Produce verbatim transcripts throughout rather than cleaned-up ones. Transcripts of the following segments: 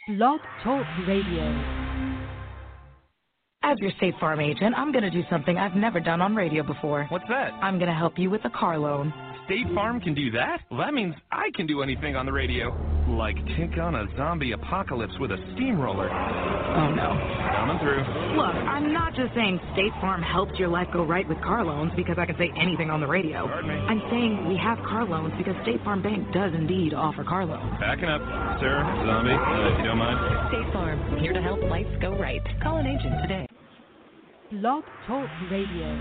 Blog Talk Radio. As your State Farm agent, I'm going to do something I've never done on radio before. What's that? I'm going to help you with a car loan. State Farm can do that? Well, that means I can do anything on the radio. Like take on a zombie apocalypse with a steamroller. Oh, no. Coming through. Look, I'm not just saying State Farm helped your life go right with car loans because I can say anything on the radio. Pardon me. I'm saying we have car loans because State Farm Bank does indeed offer car loans. Backing up, sir, zombie, uh, if you don't mind. State Farm, here to help life go right. Call an agent today. Blog Talk Radio.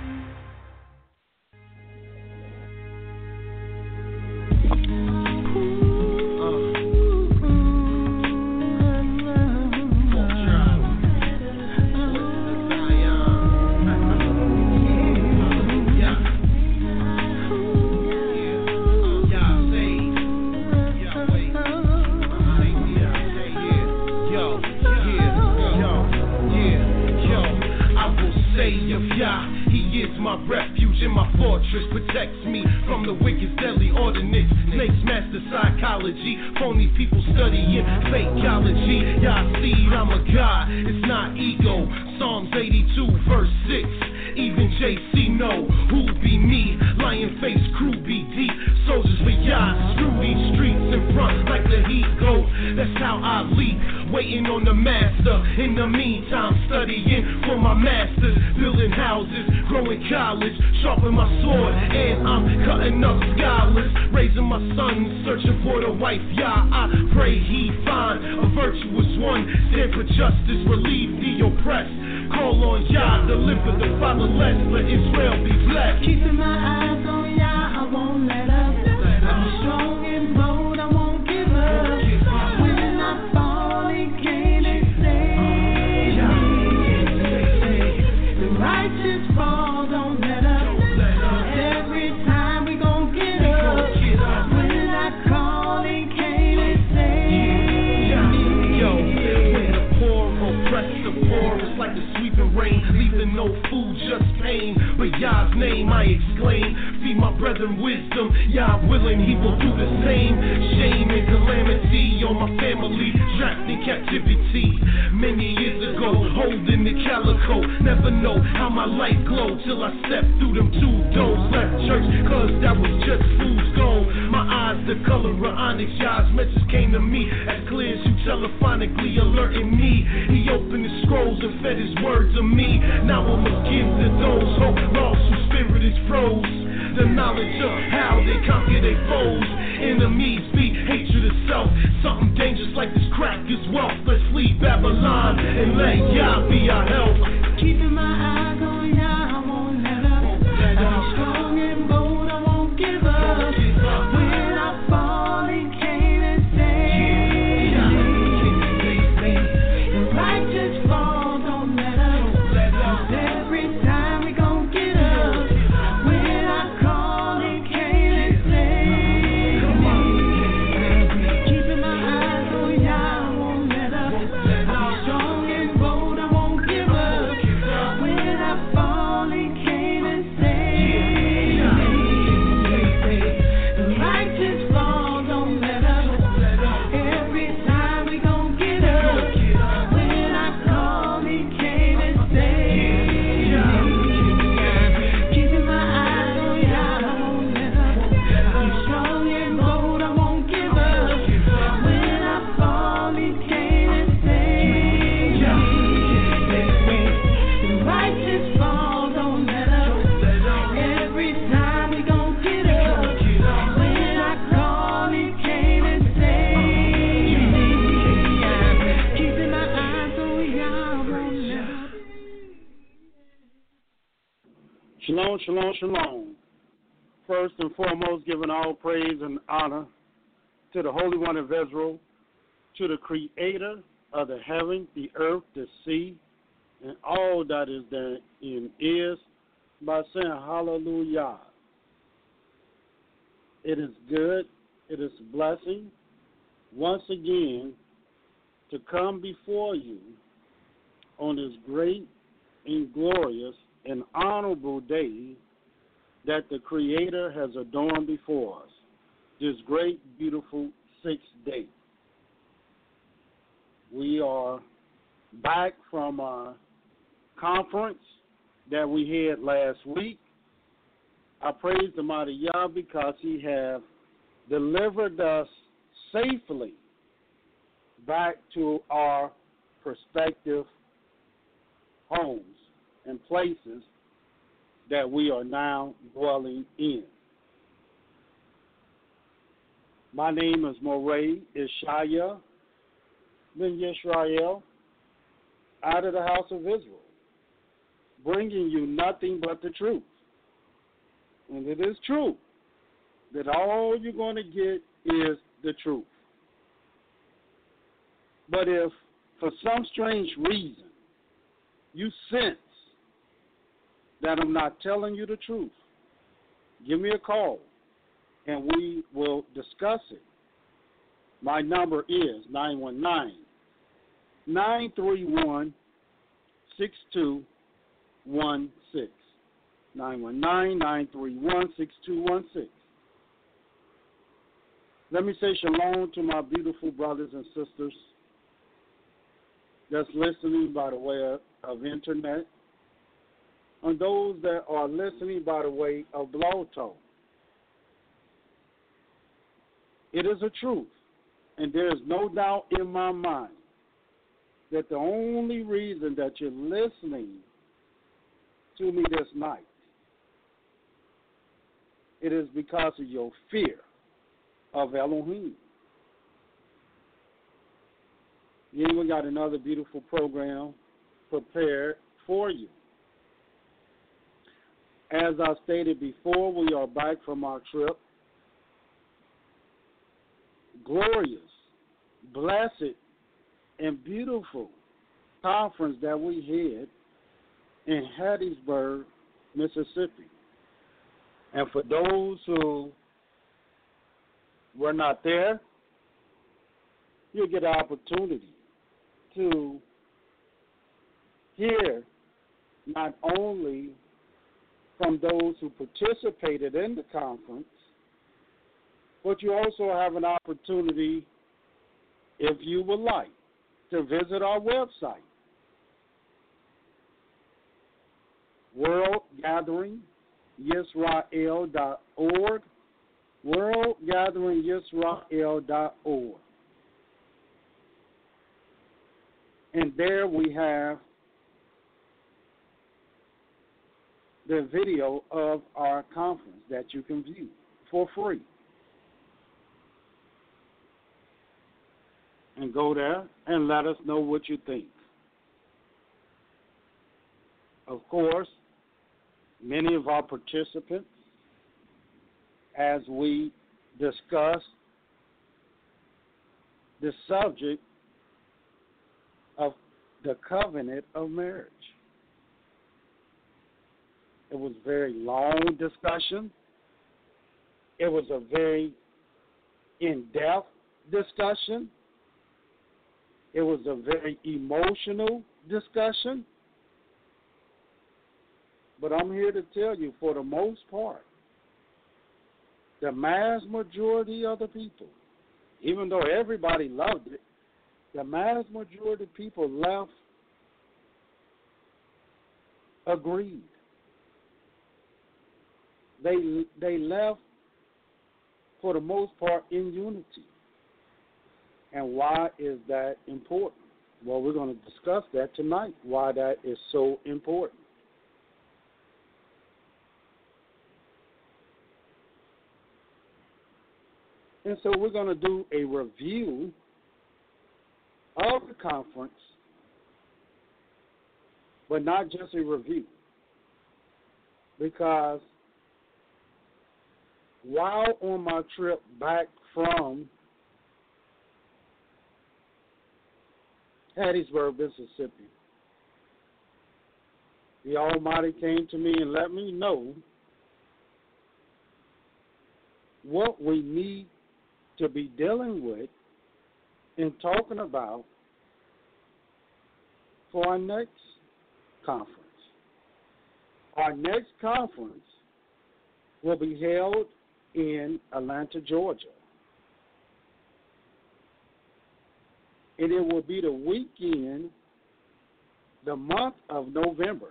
My refuge and my fortress protects me from the wicked's deadly ordinance. Snakes master psychology, phony people studying fakeology. Y'all see, I'm a god, it's not ego. Psalms eighty-two, verse six. Even J C know who be me. Lion face crew be deep. Soldiers with yachts, screw these streets in front like the heat go. That's how I leak, waiting on the master. In the meantime, studying for my masters, building houses, growing college, sharpen my sword, and I'm cutting up scholars, raising my son, searching for the wife. Yeah, I pray he find a virtuous one, stand for justice, relieve the oppressed. Call on Yah, deliver the fatherless, let Israel be blessed. Keeping my eyes on Yah, I won't let up. I'm strong and bold, I won't give up. When I fall, He came and saved me. The righteous fall, don't let up. Every time we gon' get up. When I call, He came and saved me. Yo, when the poor oppress the poor, it's like the sweeping rain, leaving no food, just pain. But Yah's name I exclaim, feed my brethren wisdom. Yah willing, He will do the same. Shame and calamity on my family, trapped in captivity. Many years ago, holding the calico, never know how my light glowed till I stepped through them two doors. Left church, cause that was just fool's gold. My eyes the color of onyx, Yah's message came to me as clear as you telephonically alerting me. He opened the scrolls and fed His word to me. Now I must give to those hope lost whose spirit is froze. The knowledge of how they conquer their foes. Enemies be hatred of self. Something dangerous like this crack is wealth. Let's flee Babylon and let Yah be our help. Keeping my eyes on Yah, I won't let up. I'm strong and bold, I won't give up. When I fall, He came and saved me. The righteous fall, don't let up. Every time we gon' get up. When I call, He came and saved me. Keeping my eyes on Yah, I won't let up. I'm strong and bold, I won't give up. When I fall, He came and saved me. The righteous fall, don't let up. Every time we gon' get up. When I call, He came and saved me. Keeping my eyes on Yah, I won't let up. I'm strong and bold, I won't give up. When I fall, He came and saved me. The righteous fall, don't let up. Every time we gon' get up. When I call, He came and saved me. Keeping my eyes on Yah, I won't let up. Shalom, shalom, shalom. First and foremost, giving all praise and honor to the Holy One of Israel, to the Creator of the heaven, the earth, the sea, and all that is therein is, by saying hallelujah. It is good, it is a blessing, once again, to come before you on this great and glorious and honorable day that the Creator has adorned before us, this great, beautiful sixth day. We are back from our conference that we had last week. I praise the mighty Yah because he have delivered us safely back to our prospective homes and places that we are now dwelling in. My name is Moray Ishaya ben Yisrael, out of the house of Israel, bringing you nothing but the truth. And it is true that all you're going to get is the truth. But if for some strange reason you sense that I'm not telling you the truth, give me a call and we will discuss it. My number is nine one nine, nine three one, six two one six. nine one nine, nine three one, six two one six. Let me say shalom to my beautiful brothers and sisters that's listening by the way of, of internet, and those that are listening by the way of Blog Talk. It is a truth, and there is no doubt in my mind that the only reason that you're listening to me this night, it is because of your fear of Elohim. Yeah, we got another beautiful program prepared for you. As I stated before, we are back from our trip. Glorious, blessed, and beautiful conference that we had in Hattiesburg, Mississippi. And for those who were not there, you'll get an opportunity to hear not only from those who participated in the conference, but you also have an opportunity, if you would like, to visit our website, world gathering yisrael dot org, world gathering yisrael dot org. And there we have the video of our conference that you can view for free. And go there and let us know what you think. Of course, many of our participants, as we discuss the subject of the covenant of marriage. It was a very long discussion. It was a very in-depth discussion. It was a very emotional discussion. But I'm here to tell you, for the most part, the mass majority of the people, even though everybody loved it, the mass majority of people left agreed. They they left, for the most part, in unity. And why is that important? Well, we're going to discuss that tonight, why that is so important. And so we're going to do a review of the conference, but not just a review. Because while on my trip back from Hattiesburg, Mississippi, the Almighty came to me and let me know what we need to be dealing with and talking about for our next conference. Our next conference will be held in Atlanta, Georgia. and it will be the weekend, the month of November.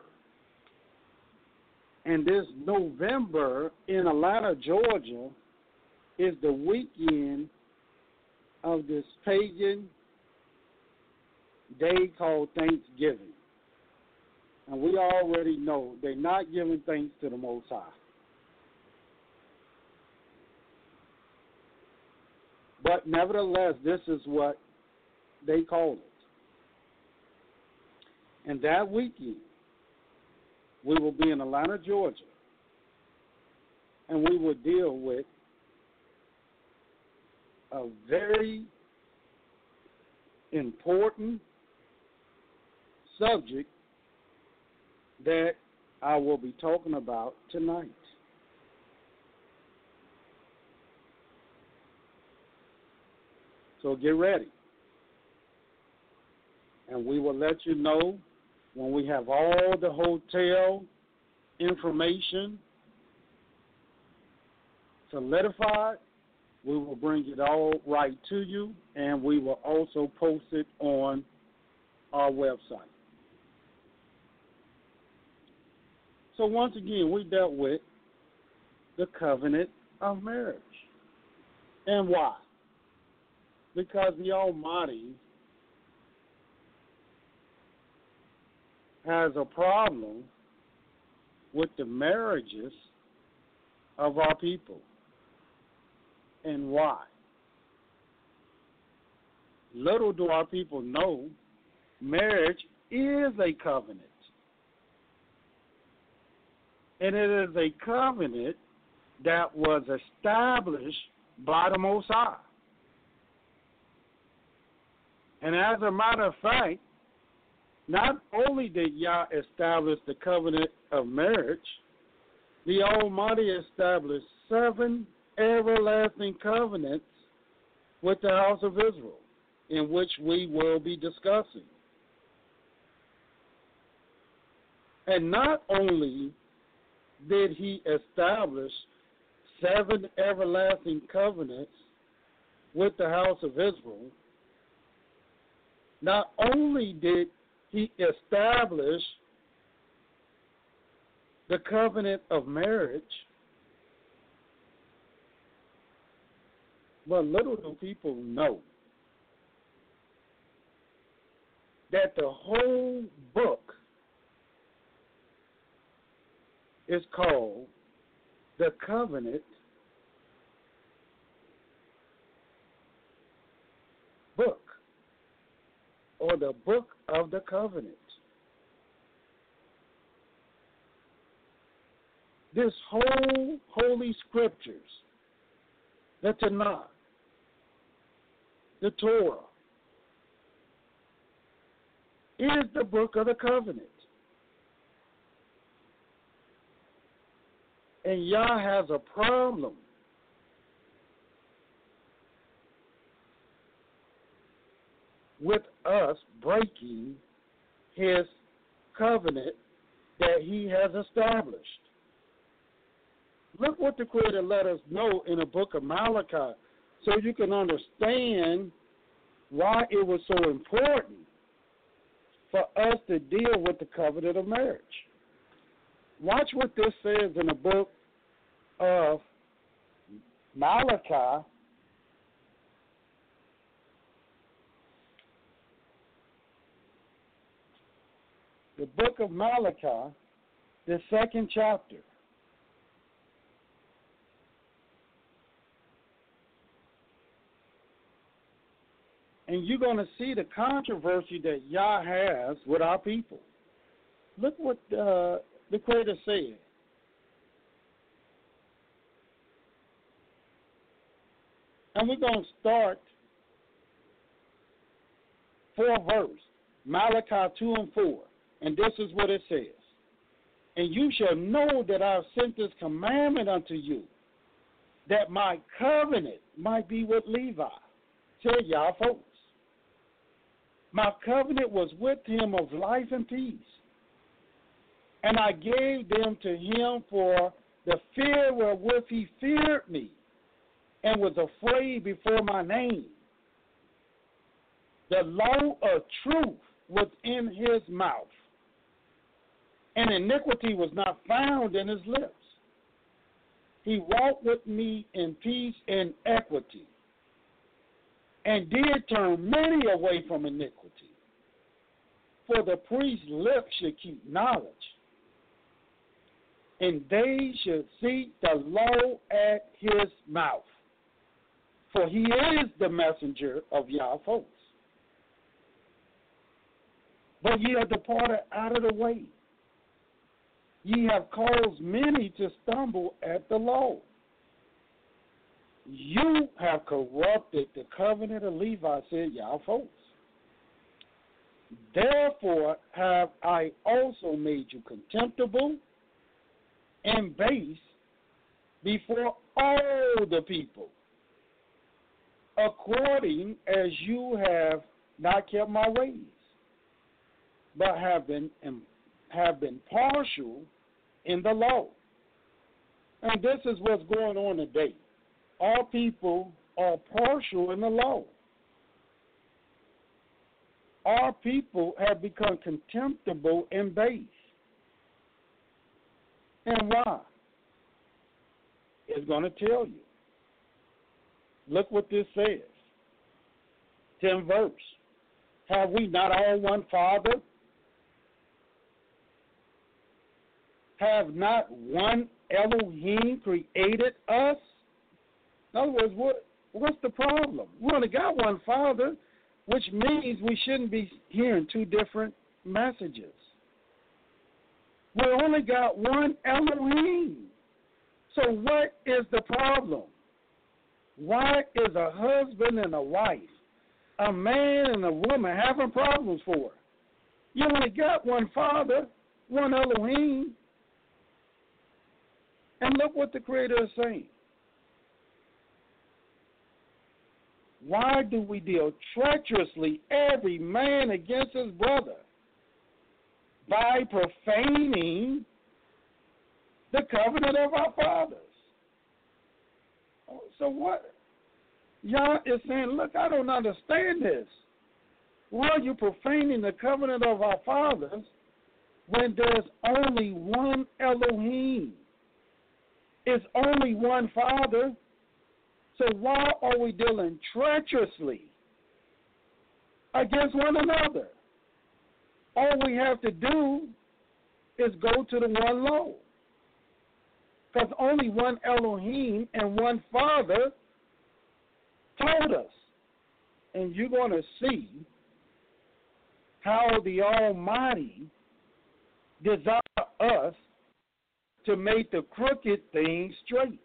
And this November in Atlanta, Georgia, is the weekend of this pagan day called Thanksgiving. And we already know they're not giving thanks to the Most High. But nevertheless, this is what they call it. And that weekend, we will be in Atlanta, Georgia, and we will deal with a very important subject that I will be talking about tonight. So get ready. And we will let you know when we have all the hotel information solidified. We will bring it all right to you, and we will also post it on our website. So once again, we dealt with the covenant of marriage. And why? Because the Almighty has a problem with the marriages of our people. And why? Little do our people know, marriage is a covenant. And it is a covenant that was established by the Most High. And as a matter of fact, not only did Yah establish the covenant of marriage, the Almighty established seven everlasting covenants with the house of Israel, in which we will be discussing. And not only did he establish seven everlasting covenants with the house of Israel, not only did he establish the covenant of marriage, but little do people know that the whole book is called the Covenant Book, or the Book of the Covenant. This whole Holy Scriptures, the Tanakh, the Torah, is the Book of the Covenant. And Yah has a problem with us breaking his covenant that he has established. Look what the Creator let us know in the book of Malachi, so you can understand why it was so important for us to deal with the covenant of marriage. Watch what this says in the book of Malachi, the book of Malachi, the second chapter. And you're going to see the controversy that Yah has with our people. Look what uh, the Creator said. And we're going to start four verse, Malachi two and four. And this is what it says. And you shall know that I have sent this commandment unto you, that my covenant might be with Levi. Tell y'all folks. My covenant was with him of life and peace. And I gave them to him for the fear wherewith he feared me, and was afraid before my name. the law of truth was in his mouth, and iniquity was not found in his lips. He walked with me in peace and equity, and did turn many away from iniquity. For the priest's lips should keep knowledge, and they should seek the law at his mouth. For he is the messenger of Yah folks. But ye are departed out of the way. Ye have caused many to stumble at the law. You have corrupted the covenant of Levi, said Yah folks. Therefore have I also made you contemptible and base before all the people, according as you have not kept my ways, but have been have been partial in the law. And this is what's going on today. All people are partial in the law. Our people have become contemptible and base. And why? It's going to tell you. Look what this says. Tenth verse. Have we not all one Father? Have not one Elohim created us? In other words, what, what's the problem? We only got one Father, which means we shouldn't be hearing two different messages. We only got one Elohim. So what is the problem? Why is a husband and a wife, a man and a woman having problems for? You only got one Father, one Elohim. And look what the Creator is saying. Why do we deal treacherously every man against his brother? By profaning the covenant of our fathers. So what? Yah is saying, look, I don't understand this. Why are you profaning the covenant of our fathers when there's only one Elohim? It's only one Father. So why are we dealing treacherously against one another? All we have to do is go to the one law. Because only one Elohim and one Father told us. And you're going to see how the Almighty desires us to make the crooked things straight.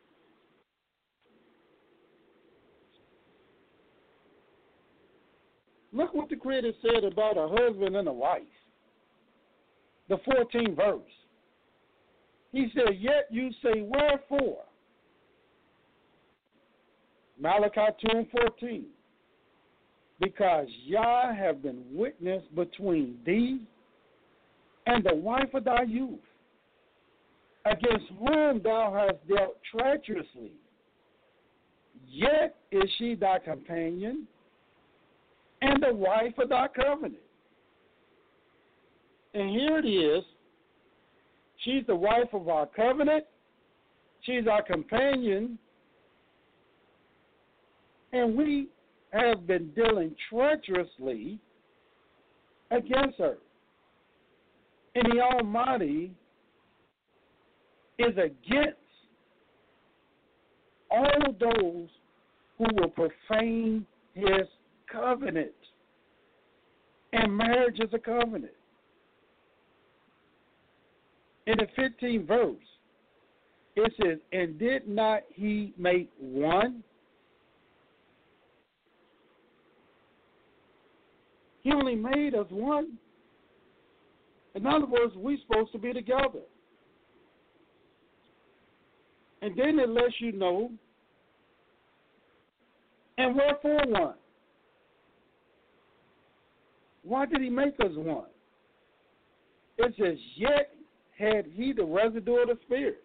Look what the Creator said about a husband and a wife. The fourteenth verse. He said, yet you say, wherefore? Malachi two and fourteen. Because Yah have been witness between thee and the wife of thy youth, against whom thou hast dealt treacherously. Yet is she thy companion and the wife of thy covenant. And here it is. She's the wife of our covenant. She's our companion. And we have been dealing treacherously against her. And the Almighty is against all those who will profane his covenant. And marriage is a covenant. In the fifteenth verse, it says, and did not he make one? He only made us one. In other words, we're supposed to be together. And then it lets you know, and wherefore one? Why did he make us one? It says, yet had he the residue of the Spirit.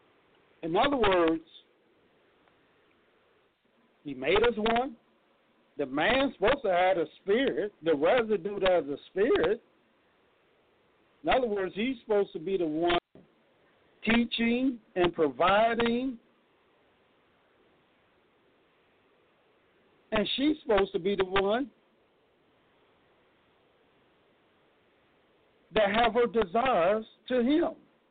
In other words, he made us one, The man's supposed to have a spirit, the residue has a spirit. In other words, he's supposed to be the one teaching and providing, and she's supposed to be the one that have her desires to him.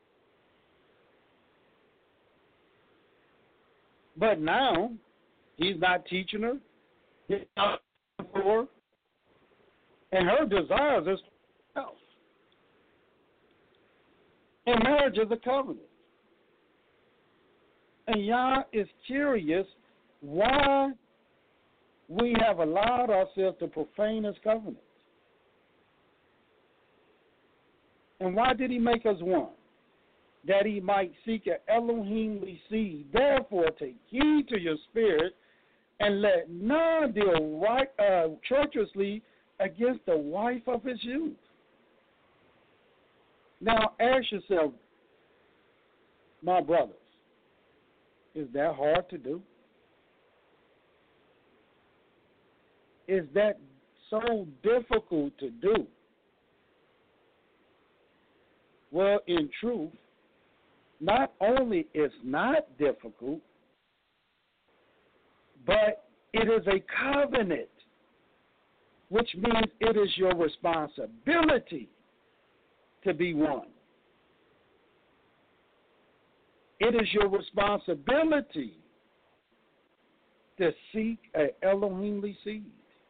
But now, he's not teaching her, he's not for her, and her desires is else. And marriage is a covenant. And Yah is curious why we have allowed ourselves to profane his covenant. And why did he make us one? That he might seek an Elohimly seed. Therefore, take heed to your spirit, and let none deal right, uh, treacherously against the wife of his youth. Now, ask yourself, my brothers, is that hard to do? Is that so difficult to do? Well, in truth, not only is not difficult, but it is a covenant, which means it is your responsibility to be one. It is your responsibility to seek an Elohimly seed.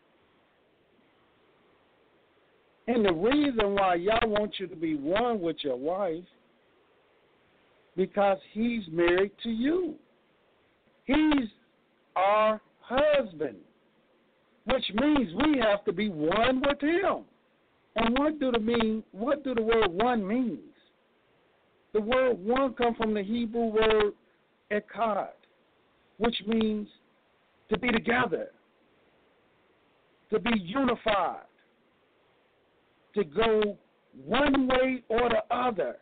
And the reason why Yah wants you to be one with your wife, because he's married to you. He's our husband, which means we have to be one with him. And what do the mean? What do the word one means? The word one comes from the Hebrew word echad, which means to be together, to be unified, to go one way or the other.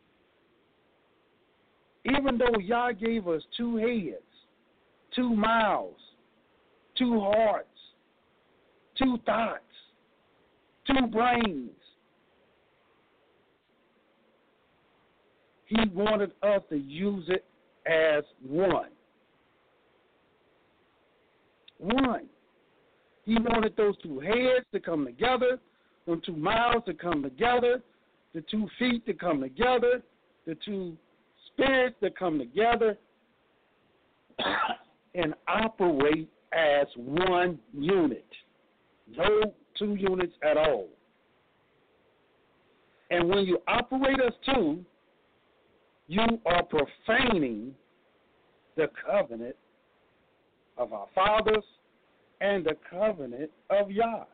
Even though Yah gave us two heads, two mouths, two hearts, two thoughts, two brains, he wanted us to use it as one. One. He wanted those two heads to come together, those two mouths to come together, the two feet to come together, the two spirits to come together and operate as one unit. No two units at all. And when you operate as two, you are profaning the covenant of our fathers and the covenant of Yah.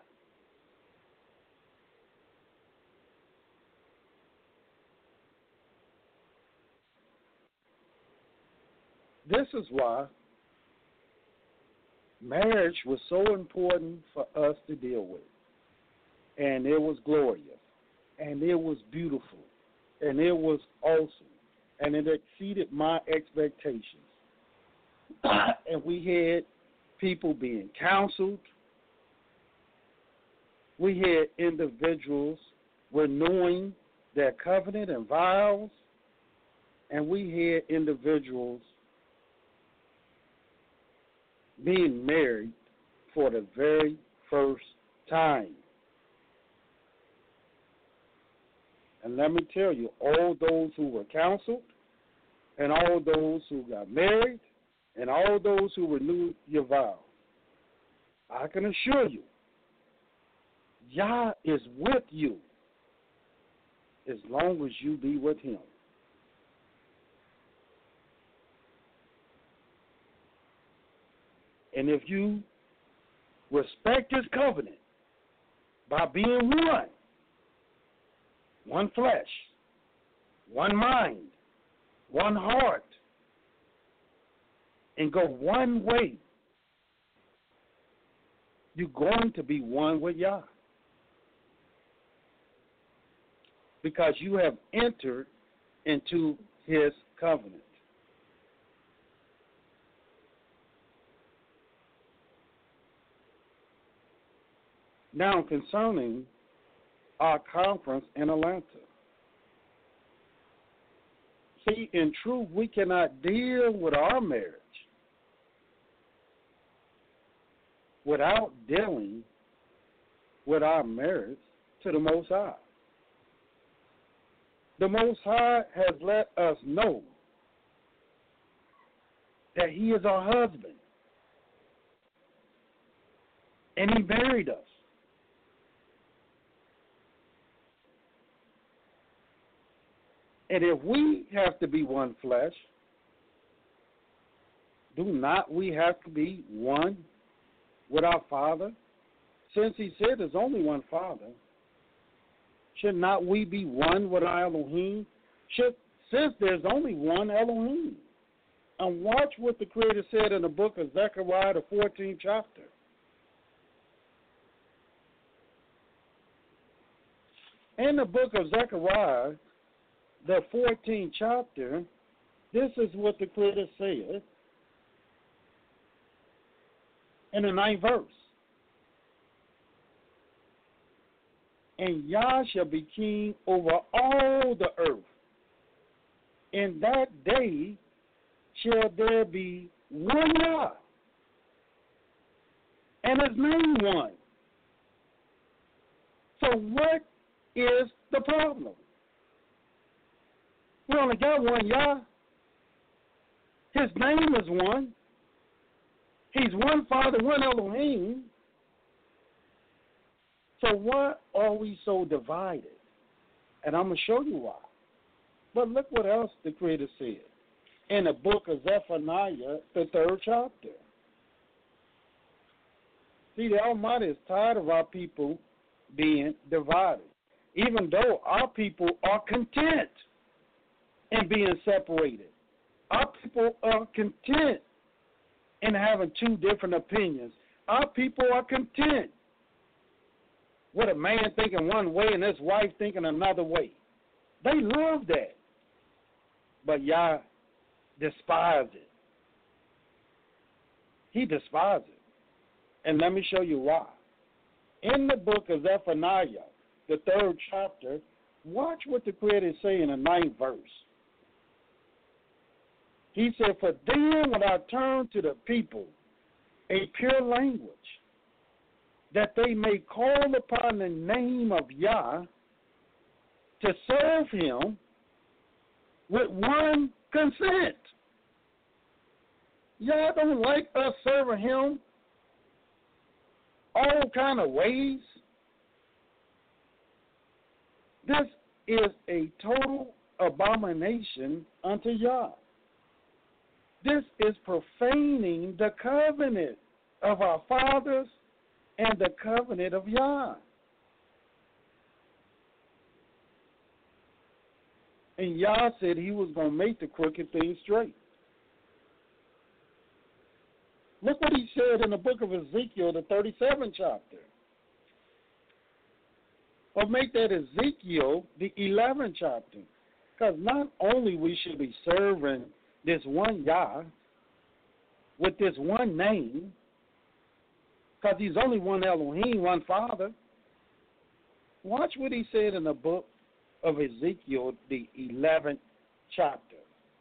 This is why marriage was so important for us to deal with. And it was glorious. And it was beautiful. And it was awesome. And it exceeded my expectations. And we had people being counseled. We had individuals renewing their covenant and vows. And we had individuals being married for the very first time. And let me tell you, all those who were counseled, and all those who got married, and all those who renewed your vows, I can assure you, Yah is with you as long as you be with him. And if you respect his covenant by being one, one flesh, one mind, one heart, and go one way, you're going to be one with Yah. Because you have entered into his covenant. Now, concerning our conference in Atlanta. See, in truth, we cannot deal with our marriage without dealing with our marriage to the Most High. The Most High has let us know that He is our husband, and He married us. And if we have to be one flesh, do not we have to be one with our Father? Since He said there's only one Father, should not we be one with our Elohim? Should, since there's only one Elohim. And watch what the Creator said in the book of Zechariah, the fourteenth chapter. In the book of Zechariah, the fourteenth chapter, this is what the Creator said in the ninth verse. And Yah shall be king over all the earth. In that day shall there be one Yah, and His name one. So what is the problem? We only got one Yah. His name is one. He's one Father, one Elohim. So why are we so divided? And I'm going to show you why. But look what else the Creator said in the book of Zephaniah, the third chapter. See, the Almighty is tired of our people being divided, even though our people are content in being separated. Our people are content in having two different opinions. Our people are content with a man thinking one way and his wife thinking another way. They love that. But Yah despises it. He despises it. And let me show you why. In the book of Zephaniah, the third chapter, watch what the Creator say in the ninth verse. He said, for then will I turn to the people a pure language, that they may call upon the name of Yah to serve Him with one consent. Yah don't like us serving Him all kind of ways. This is a total abomination unto Yah. This is profaning the covenant of our fathers and the covenant of Yah. And Yah said He was going to make the crooked things straight. Look what He said in the book of Ezekiel, the thirty-seventh chapter. Or make that Ezekiel, the eleventh chapter. Because not only we should be serving this one Yah with this one name, because He's only one Elohim, one Father. Watch what He said in the book of Ezekiel, the eleventh chapter.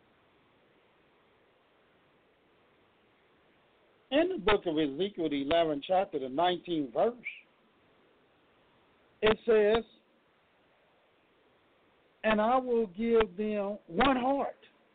In the book of Ezekiel, the eleventh chapter, the nineteenth verse, it says, and I will give them one heart,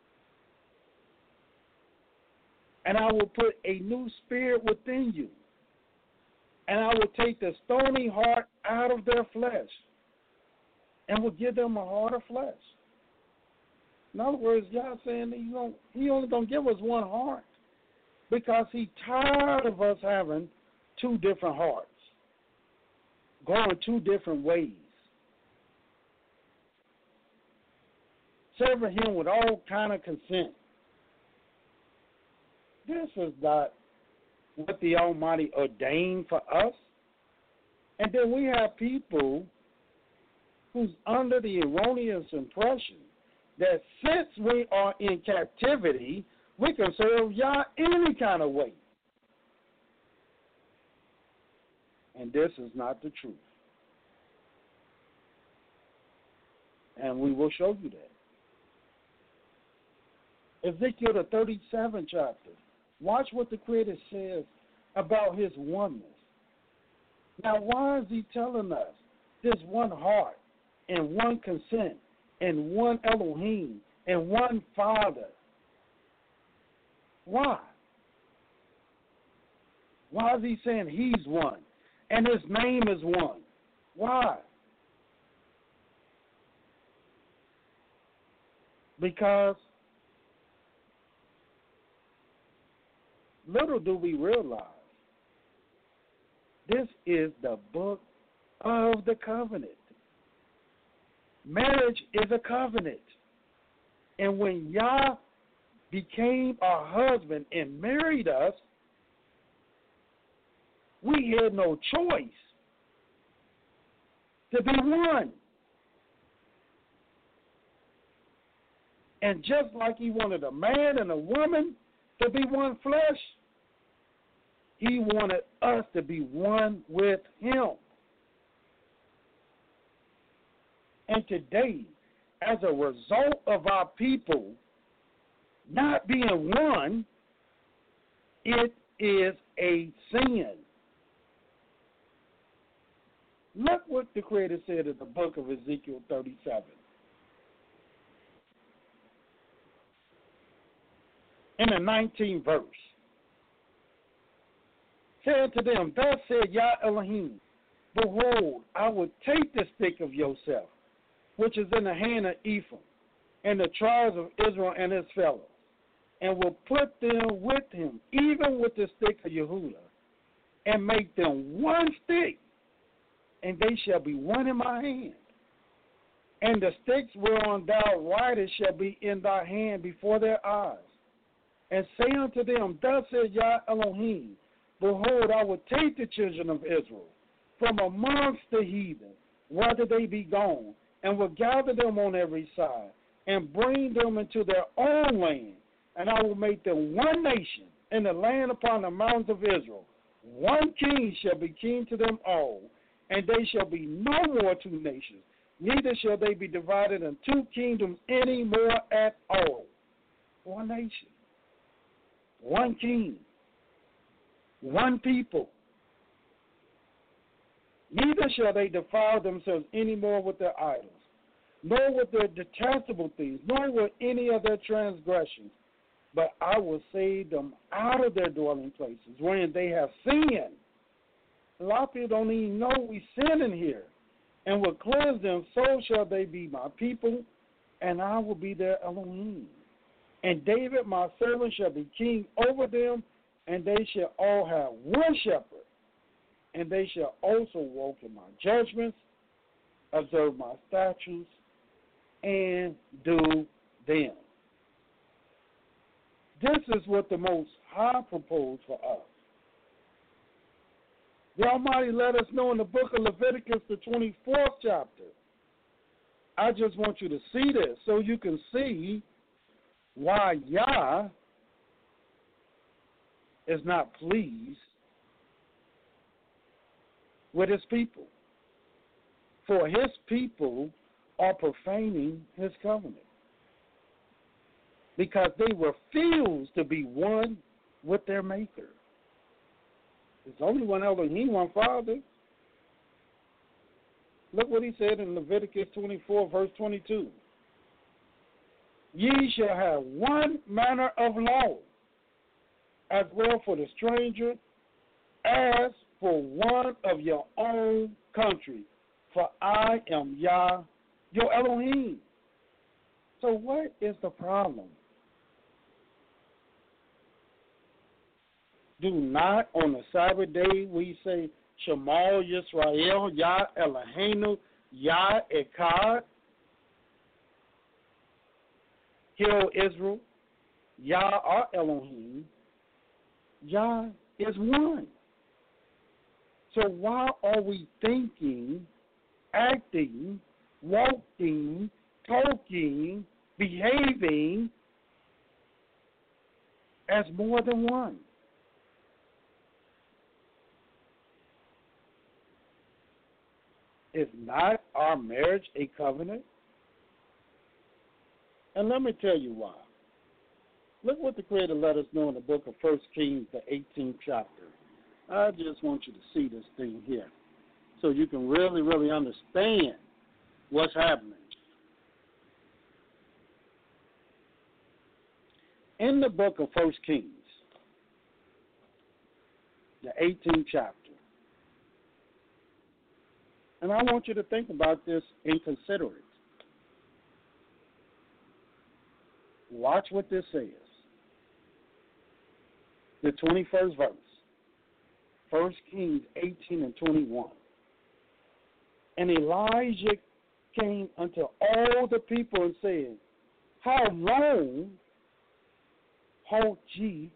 and I will put a new spirit within you, and I will take the stony heart out of their flesh, and will give them a heart of flesh. In other words, Yah saying that he, gonna, he only going to give us one heart because He's tired of us having two different hearts, going two different ways, serving Him with all kind of consent. This is not what the Almighty ordained for us. And then we have people who's under the erroneous impression that since we are in captivity, we can serve Yah any kind of way. and this is not the truth. And we will show you that. Ezekiel, the thirty-seventh chapter. Watch what the Creator says about his oneness. Now, why is he telling us this one heart and one consent and one Elohim and one Father? Why? Why is he saying he's one and his name is one? Why? Because little do we realize, this is the book of the covenant. Marriage is a covenant. And when Yah became our husband and married us, we had no choice to be one. And just like he wanted a man and a woman to be one flesh, he wanted us to be one with him. And today, as a result of our people not being one, it is a sin. Look what the Creator said in the book of Ezekiel thirty-seven. In the nineteenth verse, said to them, thus said Yah Elohim, behold, I will take the stick of Yosef, which is in the hand of Ephraim, and the tribes of Israel and his fellows, and will put them with him, even with the stick of Yehudah, and make them one stick, and they shall be one in my hand. And the sticks whereon thou ridest shall be in thy hand before their eyes. And say unto them, thus said Yah Elohim, behold, I will take the children of Israel from amongst the heathen, whether they be gone, and will gather them on every side, and bring them into their own land, and I will make them one nation in the land upon the mountains of Israel. One king shall be king to them all, and they shall be no more two nations, neither shall they be divided in two kingdoms any more at all. One nation, one king, one people. Neither shall they defile themselves any more with their idols, nor with their detestable things, nor with any of their transgressions. But I will save them out of their dwelling places, wherein they have sinned. A lot of people don't even know we sin in here, and will cleanse them. So shall they be my people, and I will be their Elohim. And David, my servant, shall be king over them, and they shall all have one shepherd. And they shall also walk in my judgments, observe my statutes, and do them. This is what the Most High proposed for us. The Almighty let us know in the book of Leviticus, the twenty-fourth chapter. I just want you to see this so you can see why Yah is not pleased with his people. For his people are profaning his covenant, because they refuse to be one with their Maker. There's only one Elohim, one Father. Look what he said in Leviticus twenty-four, verse twenty-two. Ye shall have one manner of law, as well for the stranger as for one of your own country. For I am Yah, your Elohim. So what is the problem? Do not on the Sabbath day we say Shema Yisrael, Yah Eloheinu, Yah Echad. Hear, O Israel, Yah our Elohim, Yah is one. So why are we thinking, acting, walking, talking, behaving as more than one? Is not our marriage a covenant? And let me tell you why. Look what the Creator let us know in the book of First Kings, the eighteenth chapter. I just want you to see this thing here so you can really, really understand what's happening. In the book of First Kings, the eighteenth chapter, and I want you to think about this and consider it. Watch what this says. The twenty-first verse. First Kings eighteen and twenty-one. And Elijah came unto all the people and said, how long halt ye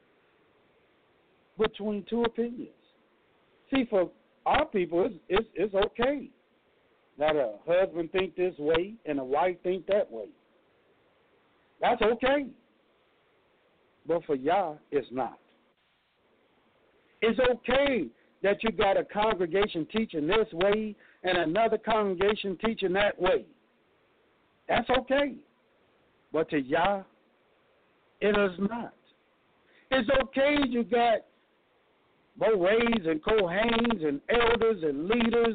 between two opinions? See, for our people, it's, it's, it's okay that a husband think this way and a wife think that way. That's okay. But for Yah, it's not. It's okay that you got a congregation teaching this way and another congregation teaching that way. That's okay. But to Yah, it is not. It's okay you got Morays and Kohanes and elders and leaders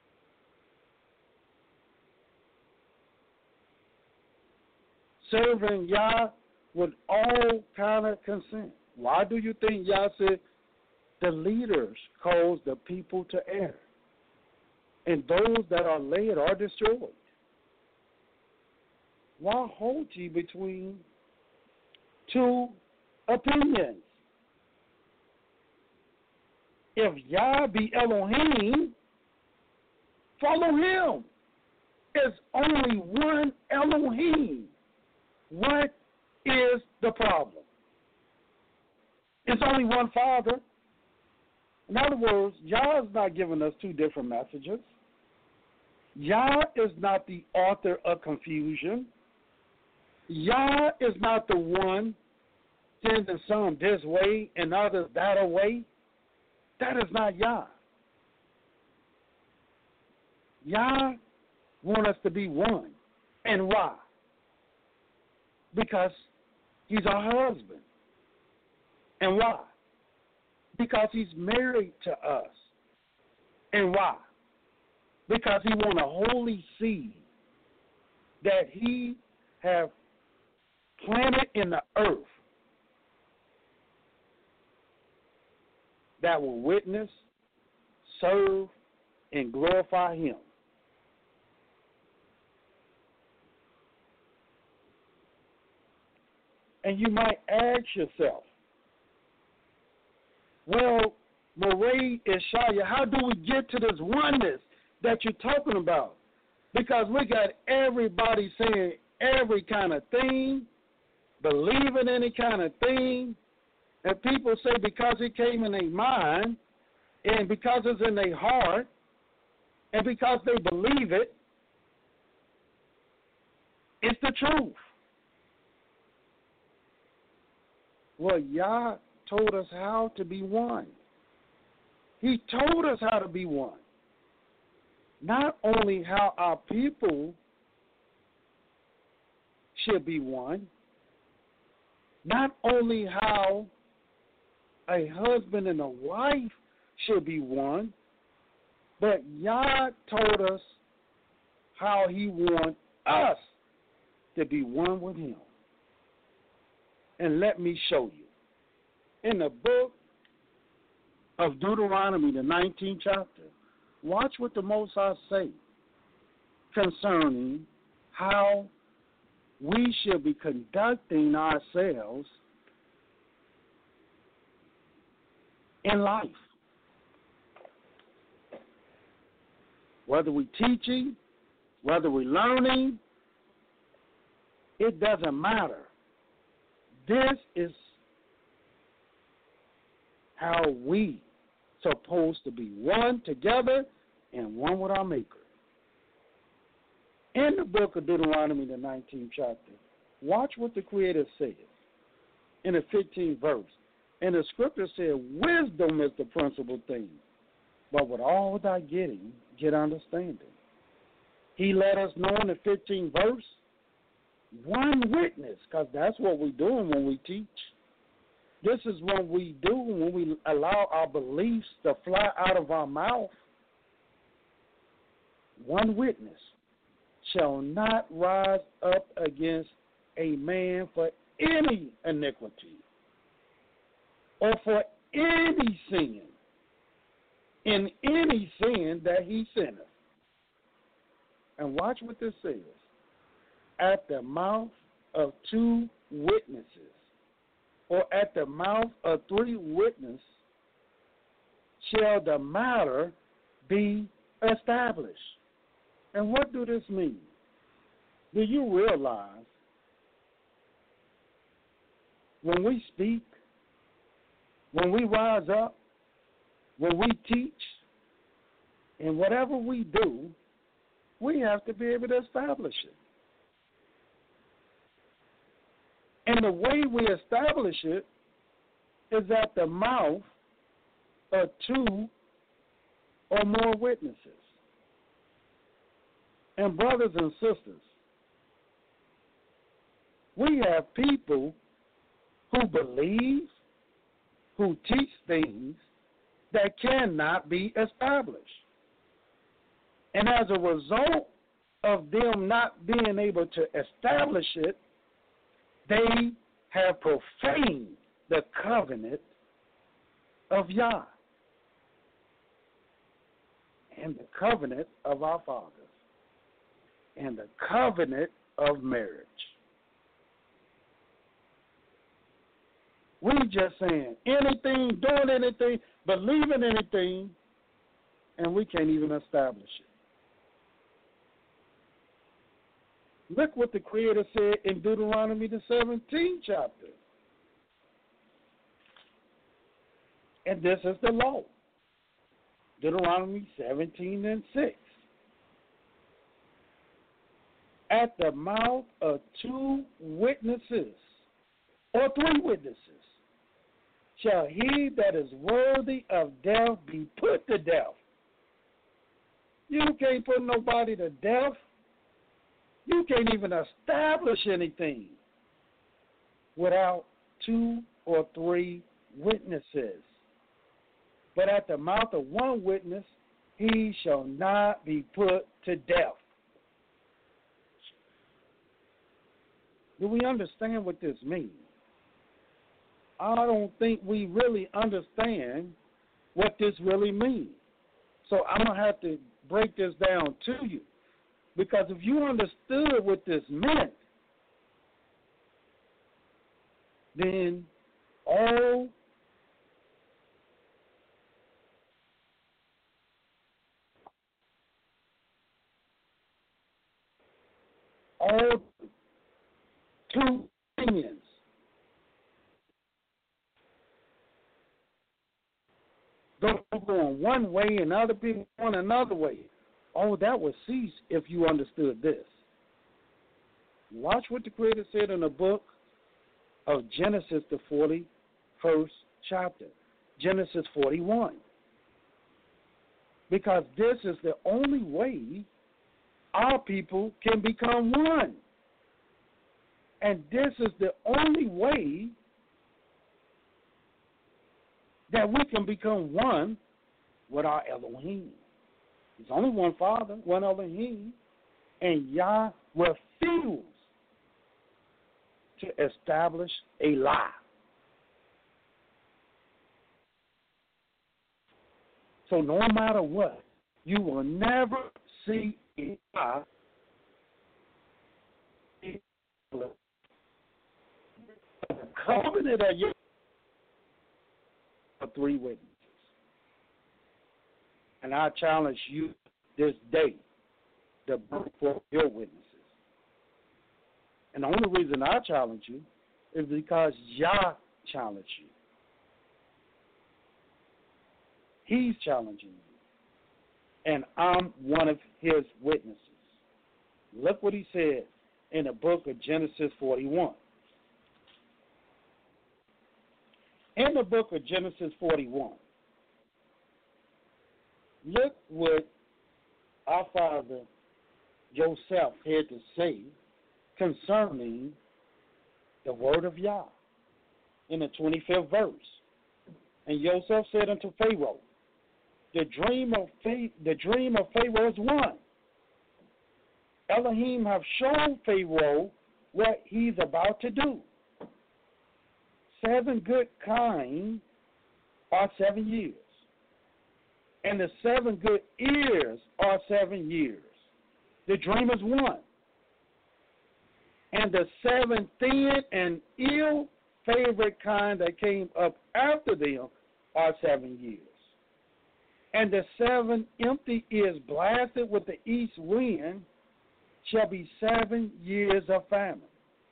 serving Yah with all kind of consent. Why do you think Yah said the leaders cause the people to err, and those that are led are destroyed? Why hold ye between two opinions? If Yah be Elohim, follow him. There's only one Elohim. What is the problem? It's only one Father. In other words, Yah is not giving us two different messages. Yah is not the author of confusion. Yah is not the one sending some this way and others that way. That is not Yah. Yah wants us to be one. And why? Because he's our husband. And why? Because he's married to us. And why? Because he wants a holy seed that he have planted in the earth that will witness, serve, and glorify him. And you might ask yourself, well, Moray Ishaya, how do we get to this oneness that you're talking about? Because we got everybody saying every kind of thing, believing any kind of thing, and people say because it came in their mind, and because it's in their heart, and because they believe it, it's the truth. Well, Yah told us how to be one. He told us how to be one. Not only how our people should be one, not only how a husband and a wife should be one, but Yah told us how he wants us to be one with him. And let me show you. In the book of Deuteronomy, the nineteenth chapter, watch what the Most High say concerning how we should be conducting ourselves in life. Whether we're teaching, whether we're learning, it doesn't matter. This is how we supposed to be one together and one with our Maker. In the book of Deuteronomy, the nineteenth chapter, watch what the Creator says in the fifteenth verse. And the scripture said, wisdom is the principal thing, but with all thy getting, get understanding. He let us know in the fifteenth verse, one witness, because that's what we're doing when we teach. This is what we do when we allow our beliefs to fly out of our mouth. One witness shall not rise up against a man for any iniquity or for any sin, in any sin that he sinneth. And watch what this says. At the mouth of two witnesses, or at the mouth of three witnesses, shall the matter be established. And what do this mean? Do you realize when we speak, when we rise up, when we teach, and whatever we do, we have to be able to establish it. And the way we establish it is at the mouth of two or more witnesses. And brothers and sisters, we have people who believe, who teach things that cannot be established. And as a result of them not being able to establish it, they have profaned the covenant of Yah and the covenant of our fathers and the covenant of marriage. We just saying anything, doing anything, believing anything, and we can't even establish it. Look what the Creator said in Deuteronomy the seventeenth chapter. And this is the law. Deuteronomy seventeen and six. At the mouth of two witnesses, or three witnesses, shall he that is worthy of death be put to death. You can't put nobody to death. You can't even establish anything without two or three witnesses. But at the mouth of one witness, he shall not be put to death. Do we understand what this means? I don't think we really understand what this really means. So I'm going to have to break this down to you. Because if you understood what this meant, then all all two opinions don't go on one way and other people going another way. Oh, that would cease if you understood this. Watch what the Creator said in the book of Genesis, the forty-first chapter, Genesis forty-one. Because this is the only way our people can become one. And this is the only way that we can become one with our Elohim. There's only one Father, one Elohim, and Yah refused to establish a lie. So no matter what, you will never see a lie. The covenant of Yah of three witnesses. And I challenge you this day to bring forth your witnesses. And the only reason I challenge you is because Yah challenged you. He's challenging you. And I'm one of his witnesses. Look what he said in the book of Genesis forty-one. In the book of Genesis forty-one, look what our father Joseph had to say concerning the word of Yah in the twenty-fifth verse. And Joseph said unto Pharaoh, the dream of faith, the dream of Pharaoh is one. Elohim have shown Pharaoh what he's about to do. Seven good kine are seven years, and the seven good ears are seven years. The dream is one. And the seven thin and ill favorite kind that came up after them are seven years. And the seven empty ears blasted with the east wind shall be seven years of famine.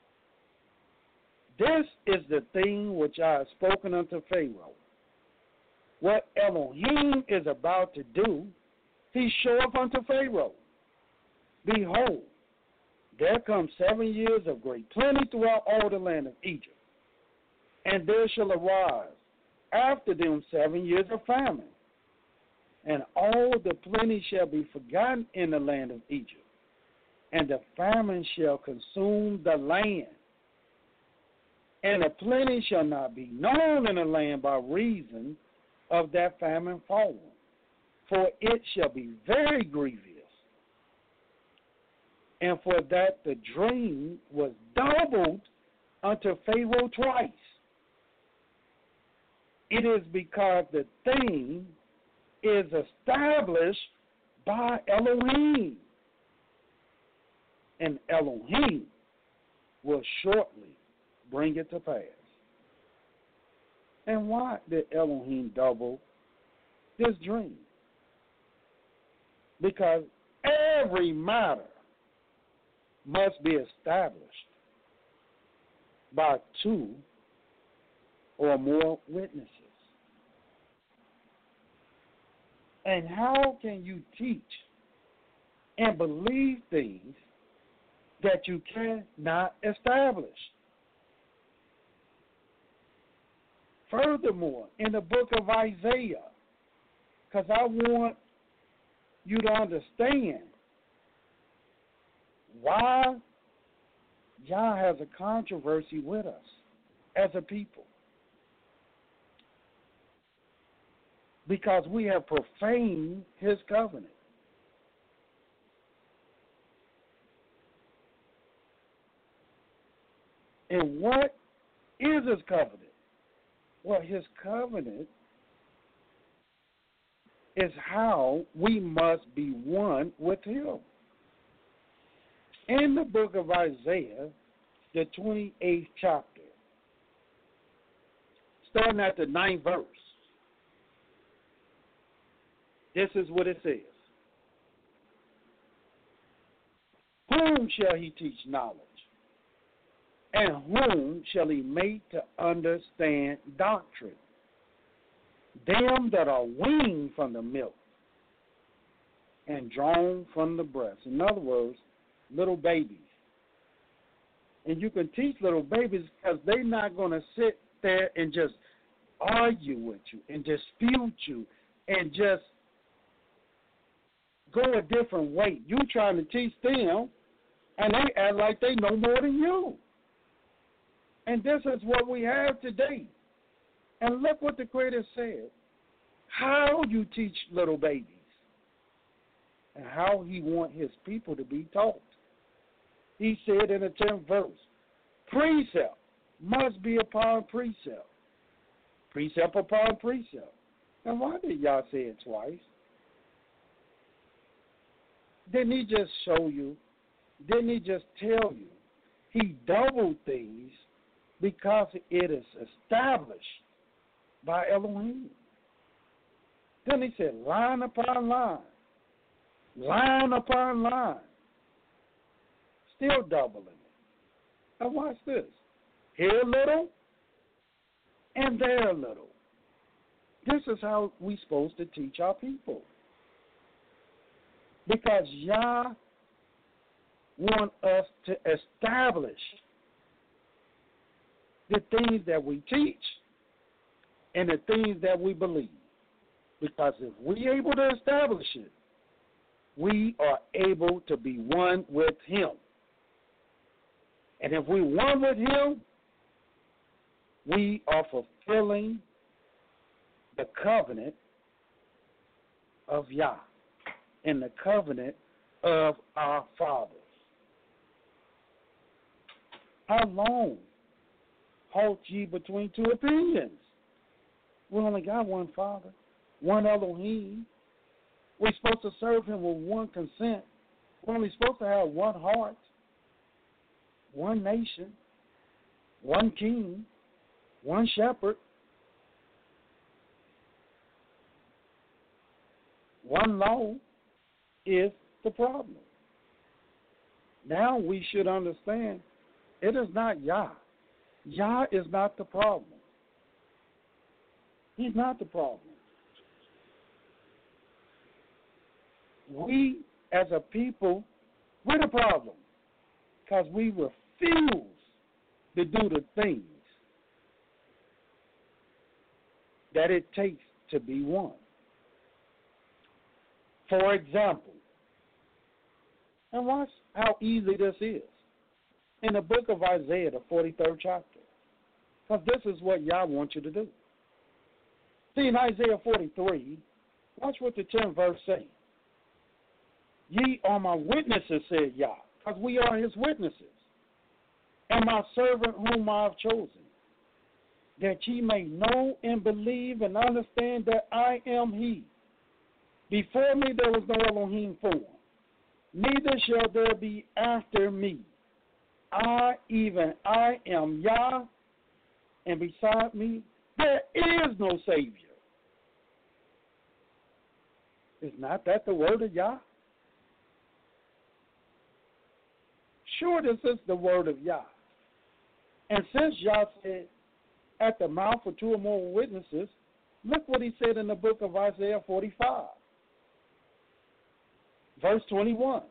This is the thing which I have spoken unto Pharaoh. What Elohim is about to do, he showeth unto Pharaoh. Behold, there come seven years of great plenty throughout all the land of Egypt. And there shall arise after them seven years of famine. And all the plenty shall be forgotten in the land of Egypt. And the famine shall consume the land. And the plenty shall not be known in the land by reason of that famine falling. For it shall be very grievous. And for that the dream was doubled unto Pharaoh twice. It is because the thing is established by Elohim. And Elohim will shortly bring it to pass. And why did Elohim double this dream? Because every matter must be established by two or more witnesses. And how can you teach and believe things that you cannot establish? Furthermore, in the book of Isaiah, because I want you to understand why Yah has a controversy with us as a people. Because we have profaned his covenant. And what is his covenant? Well, his covenant is how we must be one with him. In the book of Isaiah, the twenty-eighth chapter, starting at the ninth verse, this is what it says. Whom shall he teach knowledge? And whom shall he make to understand doctrine? Them that are weaned from the milk and drawn from the breast. In other words, little babies. And you can teach little babies because they're not going to sit there and just argue with you and dispute you and just go a different way. You trying to teach them, and they act like they know more than you. And this is what we have today. And look what the Creator said. How you teach little babies and how he want his people to be taught. He said in the tenth verse, precept must be upon precept. Precept upon precept. And why did y'all say it twice? Didn't he just show you? Didn't he just tell you? He doubled things because it is established by Elohim. Then he said line upon line, line upon line, still doubling it. Now watch this. Here a little and there a little. This is how we're supposed to teach our people. Because Yah wants us to establish the things that we teach and the things that we believe. Because if we're able to establish it, we are able to be one with him. And if we one with him, we are fulfilling the covenant of Yah and the covenant of our fathers. How long halt ye between two opinions? We only got one Father, one Elohim. We're supposed to serve him with one consent. We're only supposed to have one heart, one nation, one king, one shepherd, one law is the problem. Now we should understand it is not Yah. Yah is not the problem. He's not the problem. We, as a people, we're the problem because we refuse to do the things that it takes to be one. For example, and watch how easy this is. In the book of Isaiah, the forty-third chapter, because this is what Yah wants you to do. See, in Isaiah forty-three, watch what the tenth verse says. Ye are my witnesses, said Yah, because we are his witnesses, and my servant whom I have chosen, that ye may know and believe and understand that I am he. Before me there was no Elohim form, neither shall there be after me. I, even I, am Yah, and beside me there is no Savior. Is not that the word of Yah? Sure, this is the word of Yah. And since Yah said, at the mouth of two or more witnesses, look what he said in the book of Isaiah forty-five, verse twenty-one.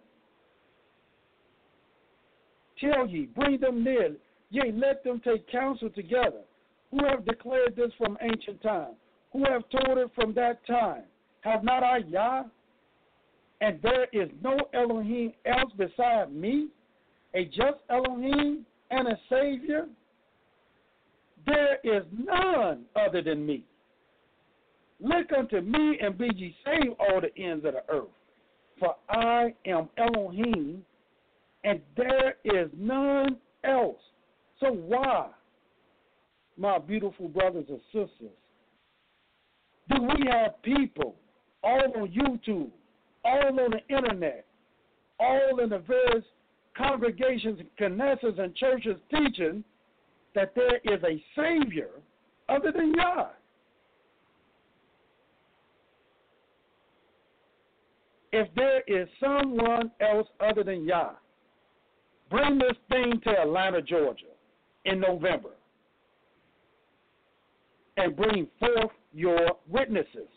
Tell ye, bring them near, yea, let them take counsel together, who have declared this from ancient time, who have told it from that time. Have not I Yah? And there is no Elohim else beside me, a just Elohim and a Savior? There is none other than me. Look unto me and be ye saved, all the ends of the earth. For I am Elohim, and there is none else. So why, my beautiful brothers and sisters, do we have people all on YouTube, all on the internet, all in the various congregations, Knesses, and churches teaching that there is a Savior other than Yah? If there is someone else other than Yah, bring this thing to Atlanta, Georgia in November and bring forth your witnesses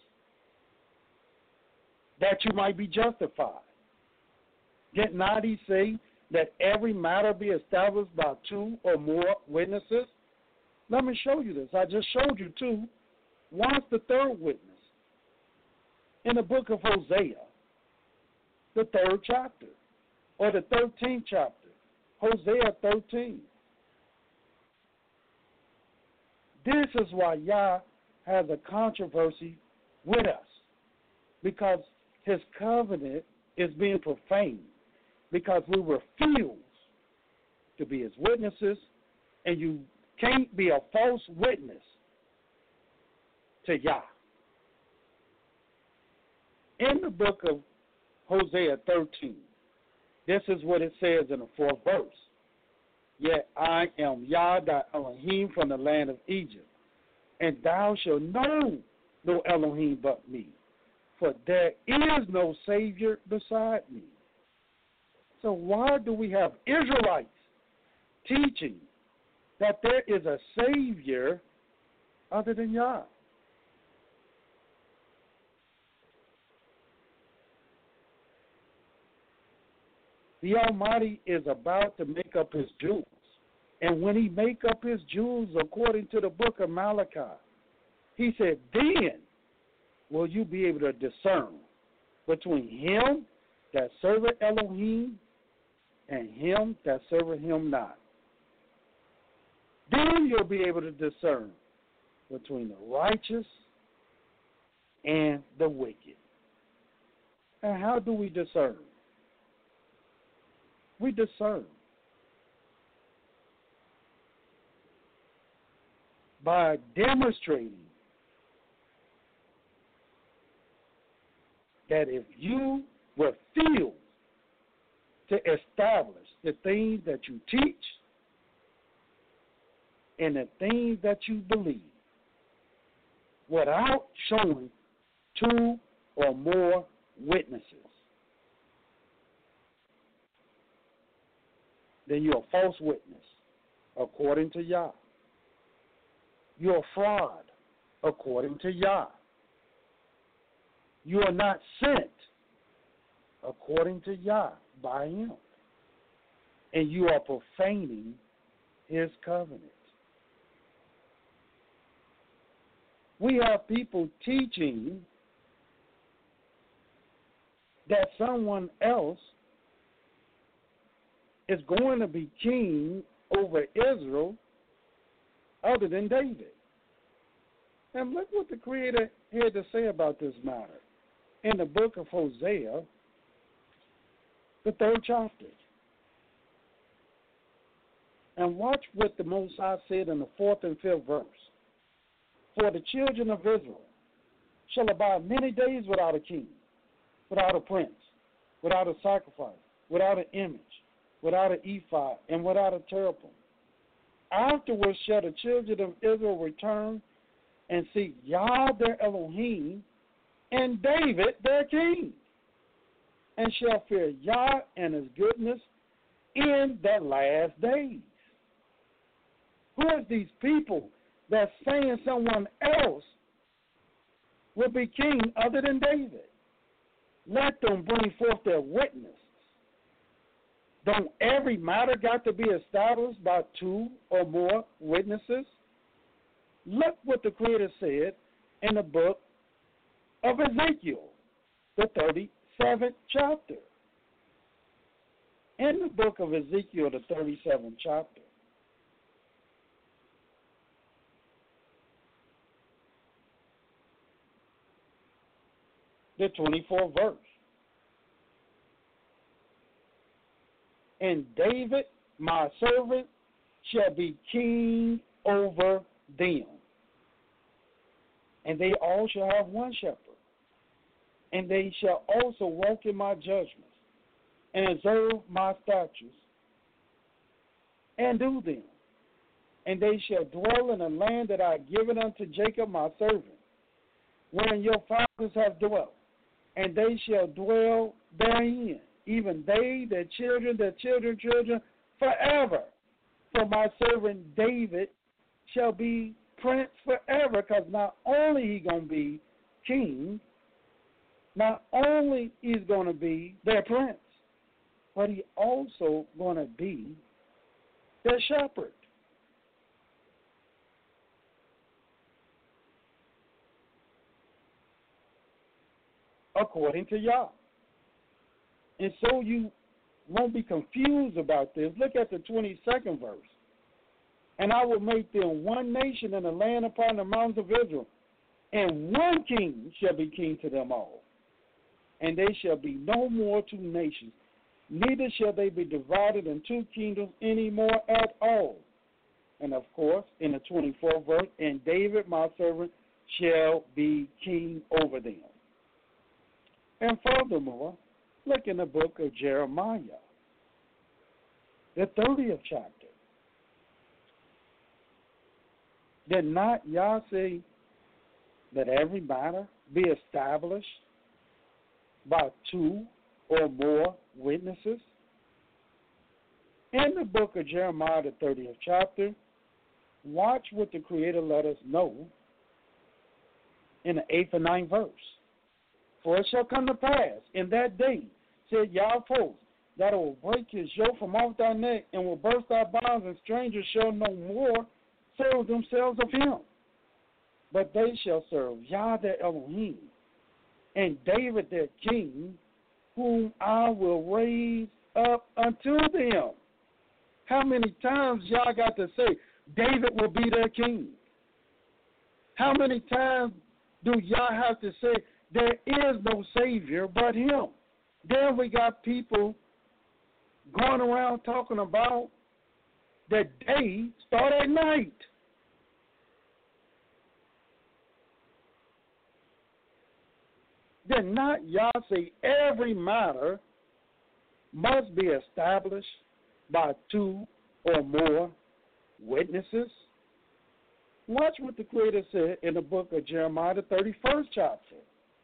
that you might be justified. Did not he say that every matter be established by two or more witnesses? Let me show you this. I just showed you two. What's the third witness? In the book of Hosea, the third chapter, or the thirteenth chapter. Hosea thirteen. This is why Yah has a controversy with us, because his covenant is being profaned, because we refuse to be his witnesses, and you can't be a false witness to Yah. In the book of Hosea thirteen, this is what it says in the fourth verse. Yet I am Yah, thy Elohim, from the land of Egypt, and thou shalt know no Elohim but me, for there is no Savior beside me. So why do we have Israelites teaching that there is a Savior other than Yah? The Almighty is about to make up his jewels. And when he make up his jewels, according to the book of Malachi, he said, then will you be able to discern between him that serveth Elohim and him that serveth him not. Then you'll be able to discern between the righteous and the wicked. And how do we discern? We discern by demonstrating that if you refuse to establish the things that you teach and the things that you believe without showing two or more witnesses, then you're a false witness according to Yah. You're a fraud according to Yah. You are not sent according to Yah by him. And you are profaning his covenant. We have people teaching that someone else is going to be king over Israel other than David. And look what the Creator had to say about this matter in the book of Hosea, the third chapter. And watch what the Most High said in the fourth and fifth verse. For the children of Israel shall abide many days without a king, without a prince, without a sacrifice, without an image, without an ephod, and without a cherubim. Afterwards shall the children of Israel return and seek Yah their Elohim and David their king, and shall fear Yah and his goodness in the last days. Who is these people that's saying someone else will be king other than David? Let them bring forth their witness. Don't every matter got to be established by two or more witnesses? Look what the Creator said in the book of Ezekiel, the thirty-seventh chapter. In the book of Ezekiel, the thirty-seventh chapter, the twenty-fourth verse. And David, my servant, shall be king over them. And they all shall have one shepherd. And they shall also walk in my judgments, and observe my statutes, and do them. And they shall dwell in the land that I have given unto Jacob my servant, wherein your fathers have dwelt. And they shall dwell therein, even they, their children, their children, children, forever. For my servant David shall be prince forever, because not only he going to be king, not only he's going to be their prince, but he also going to be their shepherd. According to Yah. And so you won't be confused about this. Look at the twenty-second verse. And I will make them one nation in the land upon the mountains of Israel, and one king shall be king to them all. And they shall be no more two nations, neither shall they be divided in two kingdoms any more at all. And of course, in the twenty-fourth verse, and David my servant shall be king over them. And furthermore, look in the book of Jeremiah, the thirtieth chapter. Did not Yah say that every matter be established by two or more witnesses? In the book of Jeremiah, the thirtieth chapter, watch what the Creator let us know in the eighth and ninth verse. For it shall come to pass in that day, said Yah of hosts, that I will break his yoke from off thy neck, and will burst thy bonds, and strangers shall no more serve themselves of him. But they shall serve Yah their Elohim, and David their king, whom I will raise up unto them. How many times y'all got to say, David will be their king? How many times do y'all have to say, there is no Savior but him? Then we got people going around talking about that day start at night. Then not y'all say every matter must be established by two or more witnesses. Watch what the Creator said in the book of Jeremiah, the thirty-first chapter.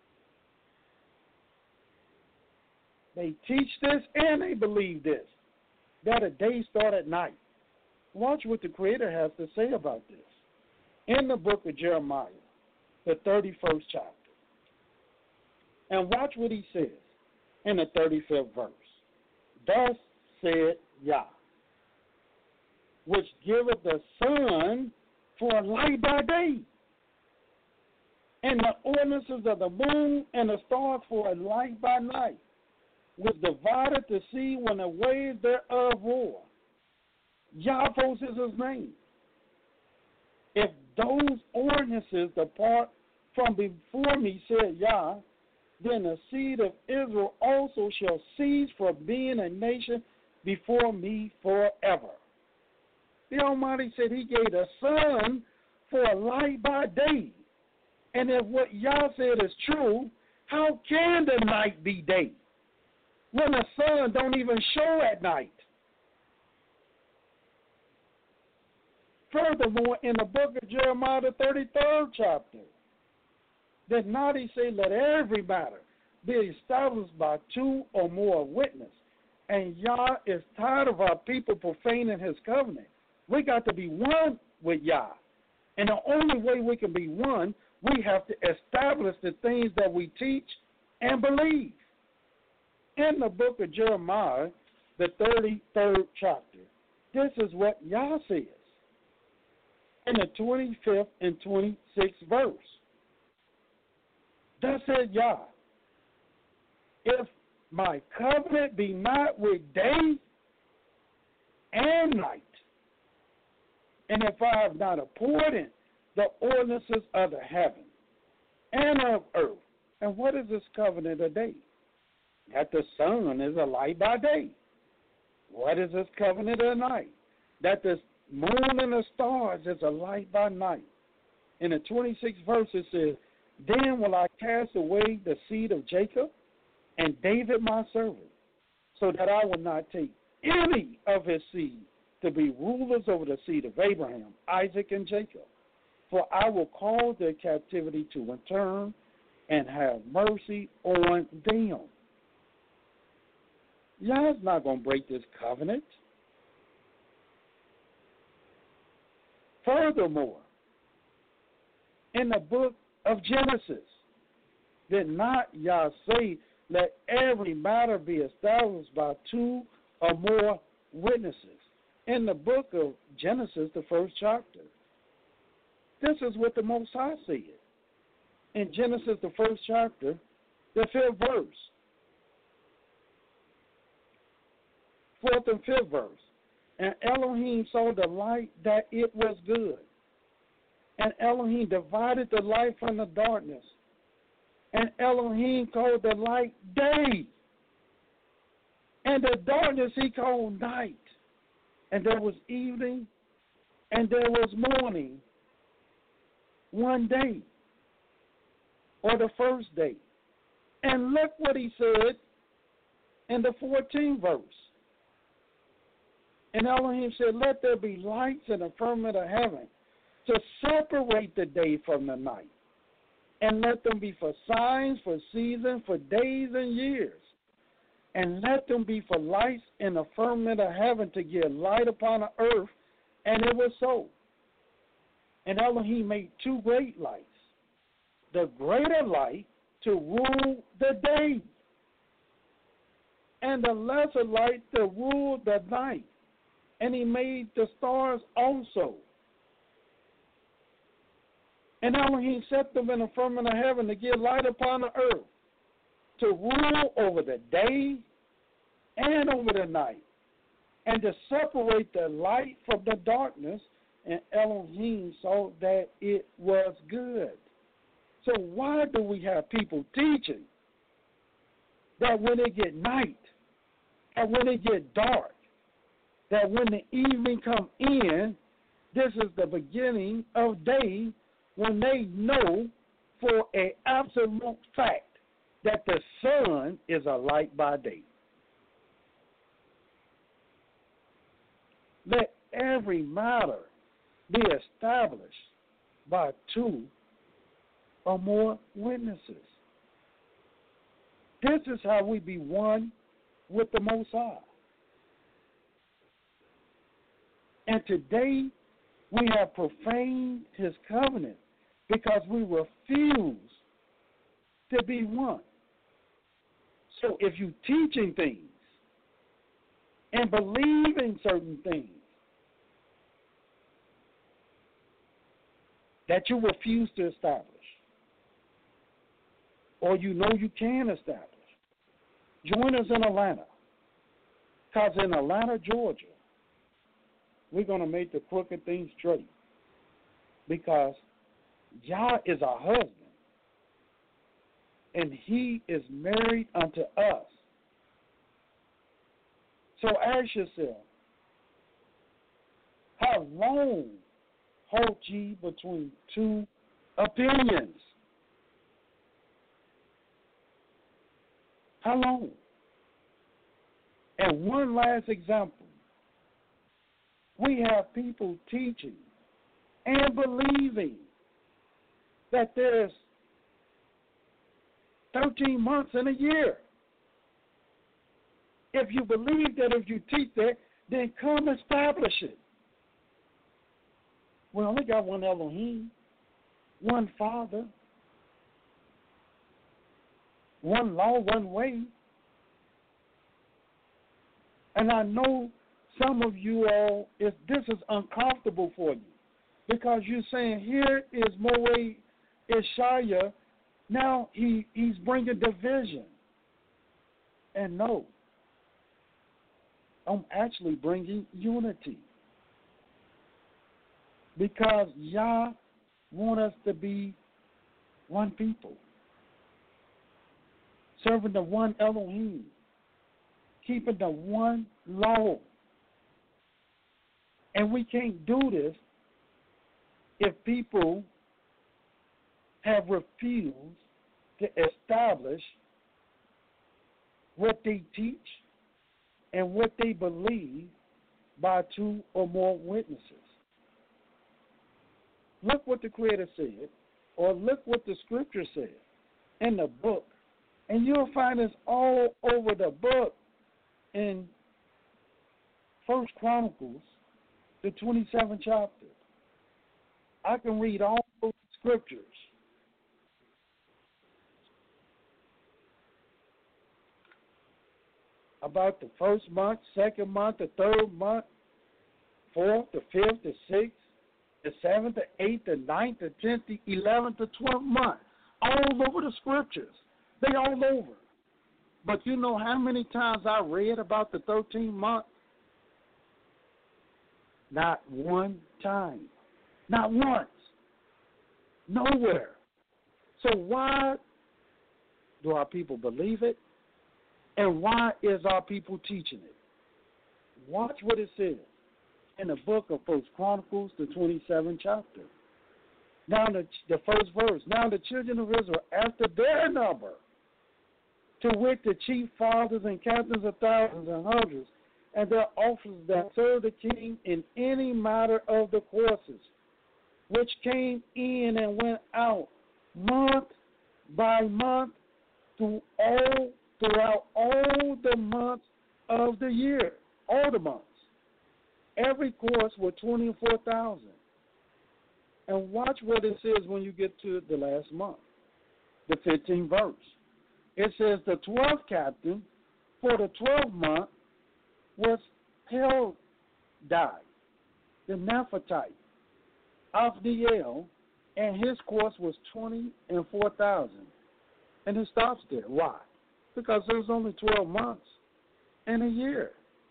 They teach this and they believe this, that a day start at night. Watch what the Creator has to say about this in the book of Jeremiah, the thirty-first chapter. And watch what he says in the thirty-fifth verse. Thus said Yah, which giveth the sun for a light by day, and the ordinances of the moon and the stars for a light by night, which divided the sea when the waves thereof roar. Yahweh is his name. If those ordinances depart from before me, said Yah, then the seed of Israel also shall cease from being a nation before me forever. The Almighty said he gave the sun for a light by day. And if what Yah said is true, how can the night be day when the sun don't even show at night? Furthermore, in the book of Jeremiah, the thirty-third chapter, that not he say, let every matter be established by two or more witnesses. And Yah is tired of our people profaning his covenant. We got to be one with Yah. And the only way we can be one, we have to establish the things that we teach and believe. In the book of Jeremiah, the thirty-third chapter, this is what Yah says in the twenty-fifth and twenty-sixth verse. Thus said Yah, if my covenant be not with day and night, and if I have not appointed the ordinances of the heaven and of earth. And what is this covenant of day? That the sun is a light by day. What is this covenant of night? That the moon and the stars is a light by night. In the twenty-sixth verse it says, then will I cast away the seed of Jacob and David my servant, so that I will not take any of his seed to be rulers over the seed of Abraham, Isaac, and Jacob. For I will cause their captivity to return and have mercy on them. Yah's not going to break this covenant. Furthermore, in the book of Genesis, did not Yah say, let every matter be established by two or more witnesses? In the book of Genesis, the first chapter, this is what the Most High said. In Genesis, the first chapter, the fifth verse. Fourth and fifth verse. And Elohim saw the light that it was good. And Elohim divided the light from the darkness. And Elohim called the light day. And the darkness he called night. And there was evening and there was morning one day, or the first day. And look what he said in the fourteenth verse. And Elohim said, let there be lights in the firmament of heaven to separate the day from the night. And let them be for signs, for seasons, for days and years. And let them be for lights in the firmament of heaven to give light upon the earth. And it was so. And Elohim made two great lights. The greater light to rule the day. And the lesser light to rule the night. And he made the stars also. And Elohim set them in the firmament of heaven to give light upon the earth, to rule over the day and over the night, and to separate the light from the darkness, and Elohim saw that it was good. So why do we have people teaching that when it get night, and when it get dark, that when the evening come in, this is the beginning of day, when they know for an absolute fact that the sun is a light by day? Let every matter be established by two or more witnesses. This is how we be one with the Most High. And today we have profaned his covenant because we refuse to be one. So if you teaching things and believe in certain things that you refuse to establish, or you know you can establish, join us in Atlanta. Because in Atlanta, Georgia, we're going to make the crooked things straight. Because Yah is our husband, and he is married unto us. So ask yourself, how long halt ye between two opinions? How long? And one last example. We have people teaching and believing that there's thirteen months in a year. If you believe that, if you teach that, then come establish it. We only got one Elohim, one Father, one law, one way. And I know some of you all, if this is uncomfortable for you, because you're saying here is Moe Ishaya, now he, he's bringing division. And no, I'm actually bringing unity. Because Yah wants us to be one people, serving the one Elohim, keeping the one law. And we can't do this if people have refused to establish what they teach and what they believe by two or more witnesses. Look what the Creator said, or look what the Scripture said in the book, and you'll find this all over the book in First Chronicles, the twenty-seventh chapter. I can read all those scriptures. About the first month, second month, the third month, fourth, the fifth, the sixth, the seventh, the eighth, the ninth, the tenth, the eleventh, the twelfth month. All over the scriptures. They all over. But you know how many times I read about the thirteenth month? Not one time. Not once. Nowhere. So why do our people believe it? And why is our people teaching it? Watch what it says in the book of First Chronicles, the twenty-seventh chapter. Now the, the first verse. Now the children of Israel, after their number, to wit the chief fathers and captains of thousands and hundreds, and their officers that served the king in any matter of the courses, which came in and went out month by month through all, throughout all the months of the year, all the months. Every course were twenty-four thousand. And watch what it says when you get to the last month, the fifteenth verse. It says the twelfth captain for the twelfth month was Heldai, the Nephatite, Avdiel, and his course was twenty and four thousand. And it stops there. Why? because there's only twelve months in a year.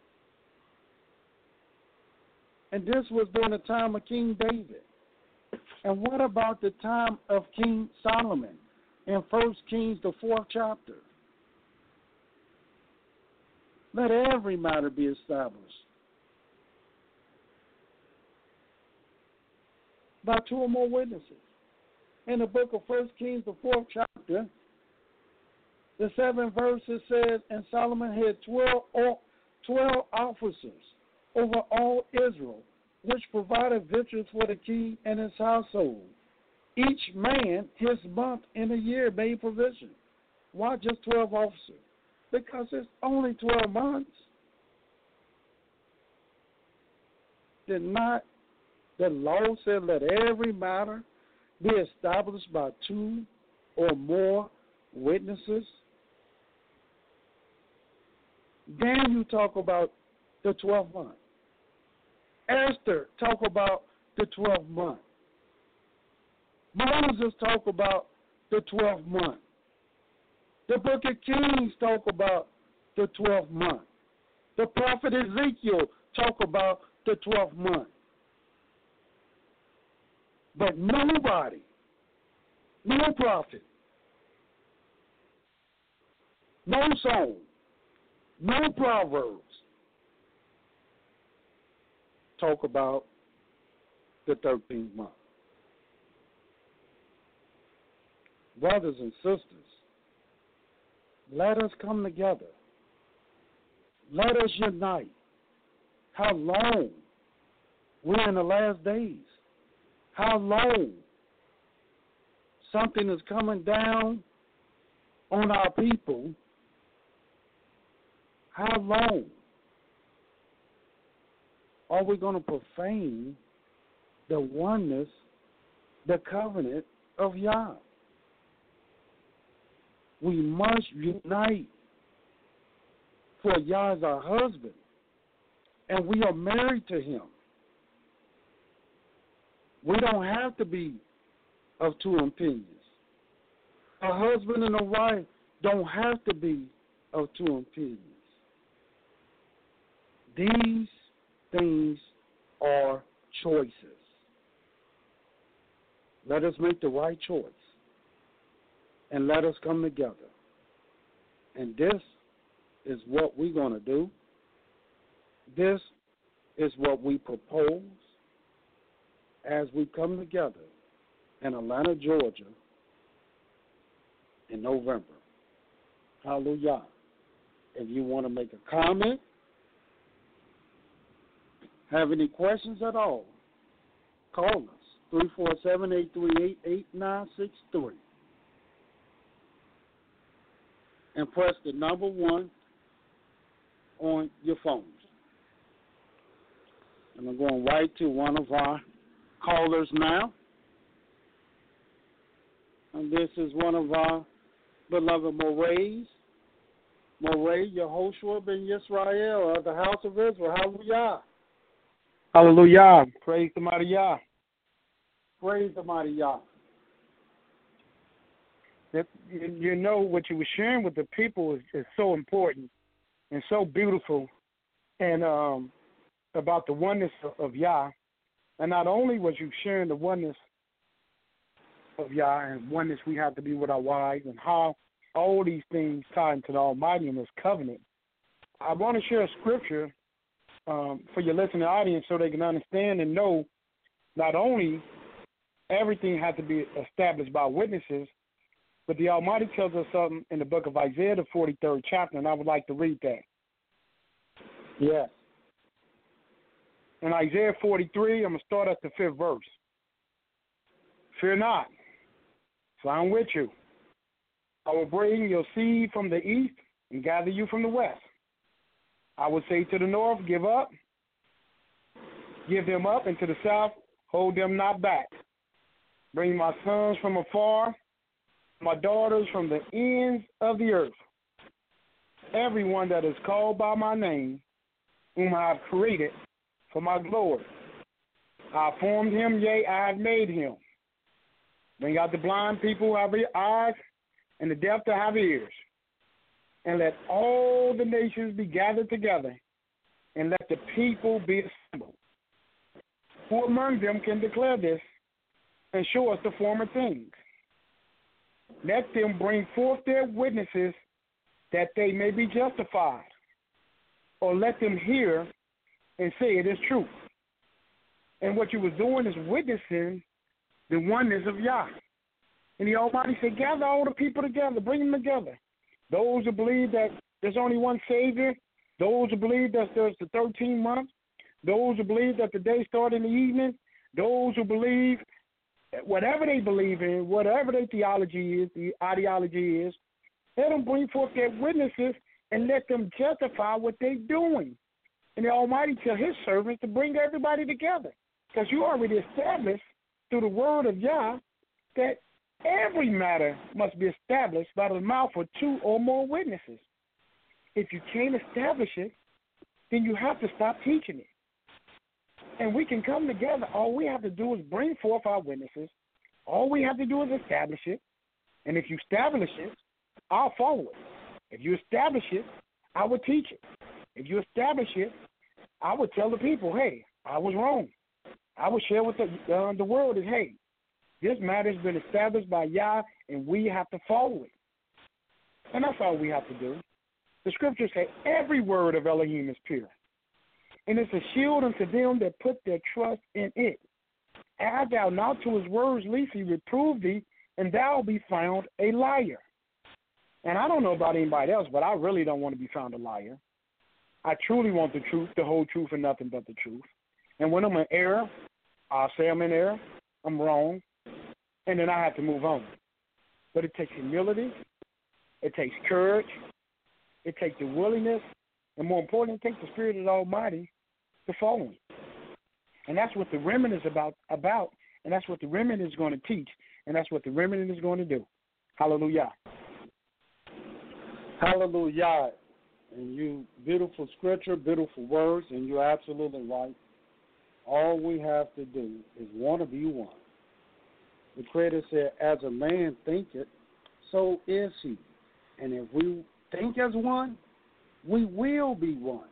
And this was during the time of King David. And what about the time of King Solomon in First Kings, the fourth chapter? Let every matter be established by two or more witnesses. In the book of First Kings, the fourth chapter, the seventh verse, it says, and Solomon had twelve, twelve officers over all Israel, which provided victuals for the king and his household. Each man his month in a year made provision. Why just twelve officers? Because it's only twelve months. Did not the law say let every matter be established by two or more witnesses? Then you talk about the twelfth month. Esther talk about the twelfth month. Moses talk about the twelfth month. The book of Kings talk about the twelfth month. The prophet Ezekiel talk about the twelfth month. But nobody, no prophet, no song, no proverbs talk about the thirteenth month. Brothers and sisters, let us come together. Let us unite. How long? We're in the last days. How long? Something is coming down on our people. How long are we going to profane the oneness, the covenant of Yah? We must unite, for Yah is our husband, and we are married to him. We don't have to be of two opinions. A husband and a wife don't have to be of two opinions. These things are choices. Let us make the right choice, and let us come together. And this is what we're going to do. This is what we propose as we come together in Atlanta, Georgia in November. Hallelujah. If you want to make a comment, have any questions at all, call us, three four seven, eight three eight, eight nine six three. And press the number one on your phones. And I'm going right to one of our callers now. And this is one of our beloved Morays. Moray, Yehoshua ben Yisrael of the house of Israel. Hallelujah. Hallelujah. Praise the mighty Yah. Praise the mighty Yah. That, you know, what you were sharing with the people is, is so important and so beautiful, and um, about the oneness of, of Yah. And not only was you sharing the oneness of Yah and oneness we have to be with our wives and how all these things tie into the Almighty in this covenant, I want to share a scripture um, for your listening audience so they can understand and know not only everything has to be established by witnesses, but the Almighty tells us something in the book of Isaiah, the forty-third chapter, and I would like to read that. Yes. In Isaiah forty-three, I'm going to start at the fifth verse. Fear not, for I am with you. I will bring your seed from the east and gather you from the west. I will say to the north, give up. Give them up, and to the south, hold them not back. Bring my sons from afar, my daughters from the ends of the earth. Everyone that is called by my name, whom I have created for my glory. I formed him, yea, I have made him. Bring out the blind people who have eyes, and the deaf to have ears. and let all the nations be gathered together, and let the people be assembled. Who among them can declare this and show us the former things? Let them bring forth their witnesses that they may be justified, or let them hear and say it is true. And what you was doing is witnessing the oneness of Yah. And the Almighty said, gather all the people together, bring them together. Those who believe that there's only one Savior, those who believe that there's the thirteen months, those who believe that the day started in the evening, those who believe whatever they believe in, whatever their theology is, the ideology is, let them bring forth their witnesses and let them justify what they're doing. And the Almighty tell his servants to bring everybody together, because you already established through the word of Yah that every matter must be established by the mouth of two or more witnesses. If you can't establish it, then you have to stop teaching it. And we can come together. All we have to do is bring forth our witnesses. All we have to do is establish it. And if you establish it, I'll follow it. If you establish it, I will teach it. If you establish it, I would tell the people, hey, I was wrong. I would share with the, uh, the world is, hey, this matter has been established by Yah, and we have to follow it. And that's all we have to do. The scriptures say every word of Elohim is pure, and it's a shield unto them that put their trust in it. Add thou not to his words, lest he reprove thee, and thou be found a liar. And I don't know about anybody else, but I really don't want to be found a liar. I truly want the truth, the whole truth, and nothing but the truth. And when I'm in error, I'll say I'm in error, I'm wrong, and then I have to move on. But it takes humility, it takes courage, it takes the willingness, and more importantly, it takes the Spirit of the Almighty to follow him. And that's what the remnant is about, about, and that's what the remnant is going to teach, and that's what the remnant is going to do. Hallelujah. Hallelujah. And you, beautiful scripture, beautiful words, and you're absolutely right. All we have to do is want to be one. The Creator said, as a man thinketh, so is he. And if we think as one, we will be one.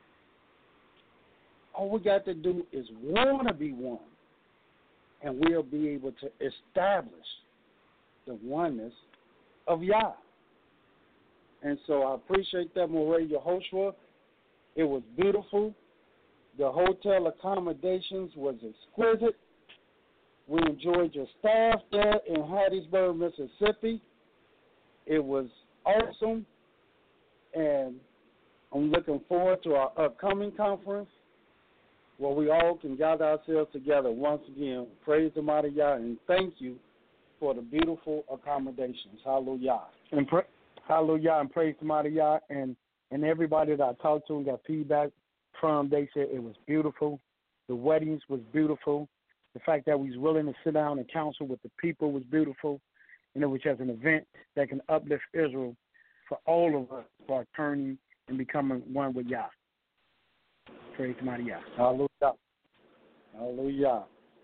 All we got to do is want to be one, and we'll be able to establish the oneness of Yah. And so I appreciate that, Morey Yehoshua. It was beautiful. The hotel accommodations was exquisite. We enjoyed your staff there in Hattiesburg, Mississippi. It was awesome, and I'm looking forward to our upcoming conference where we all can gather ourselves together once again. Praise the mighty Yah, and thank you for the beautiful accommodations. Hallelujah. And pra- hallelujah, and praise the mighty Yah. And, and everybody that I talked to and got feedback from, they said it was beautiful. The weddings was beautiful. The fact that we was willing to sit down and counsel with the people was beautiful. And it was just an event that can uplift Israel for all of us for turning and becoming one with Yah. Praise the mighty Yah. Hallelujah. Hallelujah.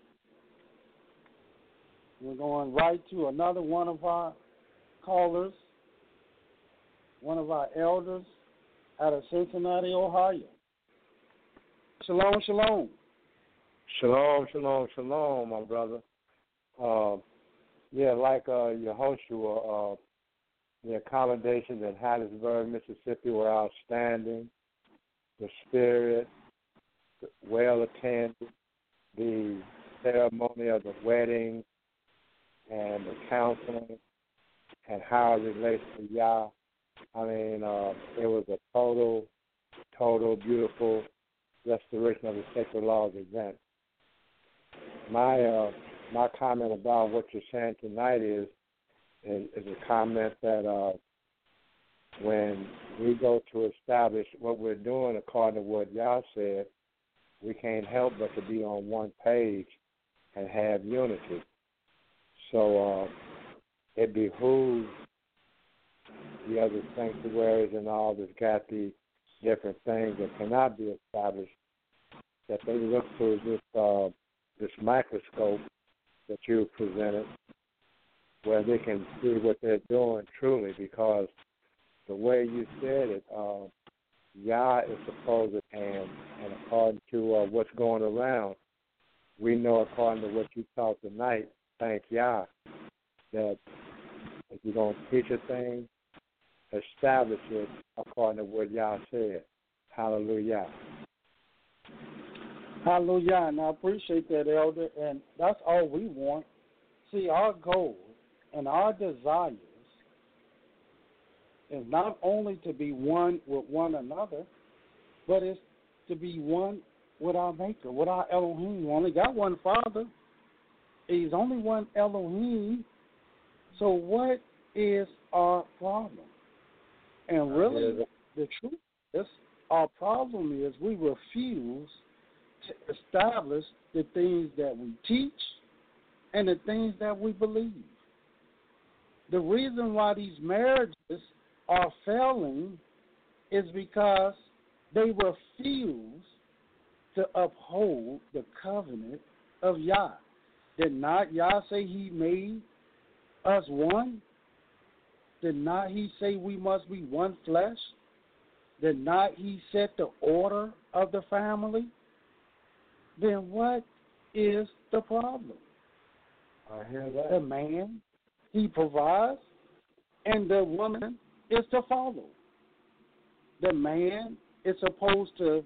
We're going right to another one of our callers, one of our elders out of Cincinnati, Ohio. Shalom, shalom. Shalom, shalom, shalom, my brother. Uh, yeah, like uh, Yehoshua, uh, the accommodations in Hattiesburg, Mississippi were outstanding. The spirit, well attended, the ceremony of the wedding, and the counseling, and how it relates to Yah. I mean, uh, it was a total, total beautiful restoration of the sacred laws event. My uh, my comment about what you're saying tonight is is, is a comment that uh, when we go to establish what we're doing according to what Yah said, we can't help but to be on one page and have unity. So uh, it behooves the other sanctuaries and all that's got the different things that cannot be established, that they look through this uh, this microscope that you presented, where they can see what they're doing truly, because the way you said it, uh, Yah is supposed and and according to uh, what's going around, we know according to what you taught tonight, thank Yah, that if you're going to teach a thing, establish it according to what Yah said. Hallelujah. Hallelujah. And I appreciate that, Elder. And that's all we want. See, our goal and our desires is not only to be one with one another, but it's to be one with our Maker, with our Elohim. We only got one Father. He's only one Elohim. So what is our problem? And really, the truth is, our problem is we refuse to establish the things that we teach and the things that we believe. The reason why these marriages are failing is because they refuse to uphold the covenant of Yah. Did not Yah say he made us one? Did not he say we must be one flesh? Did not he set the order of the family? Then what is the problem? I hear that. The man, he provides, and the woman is to follow. The man is supposed to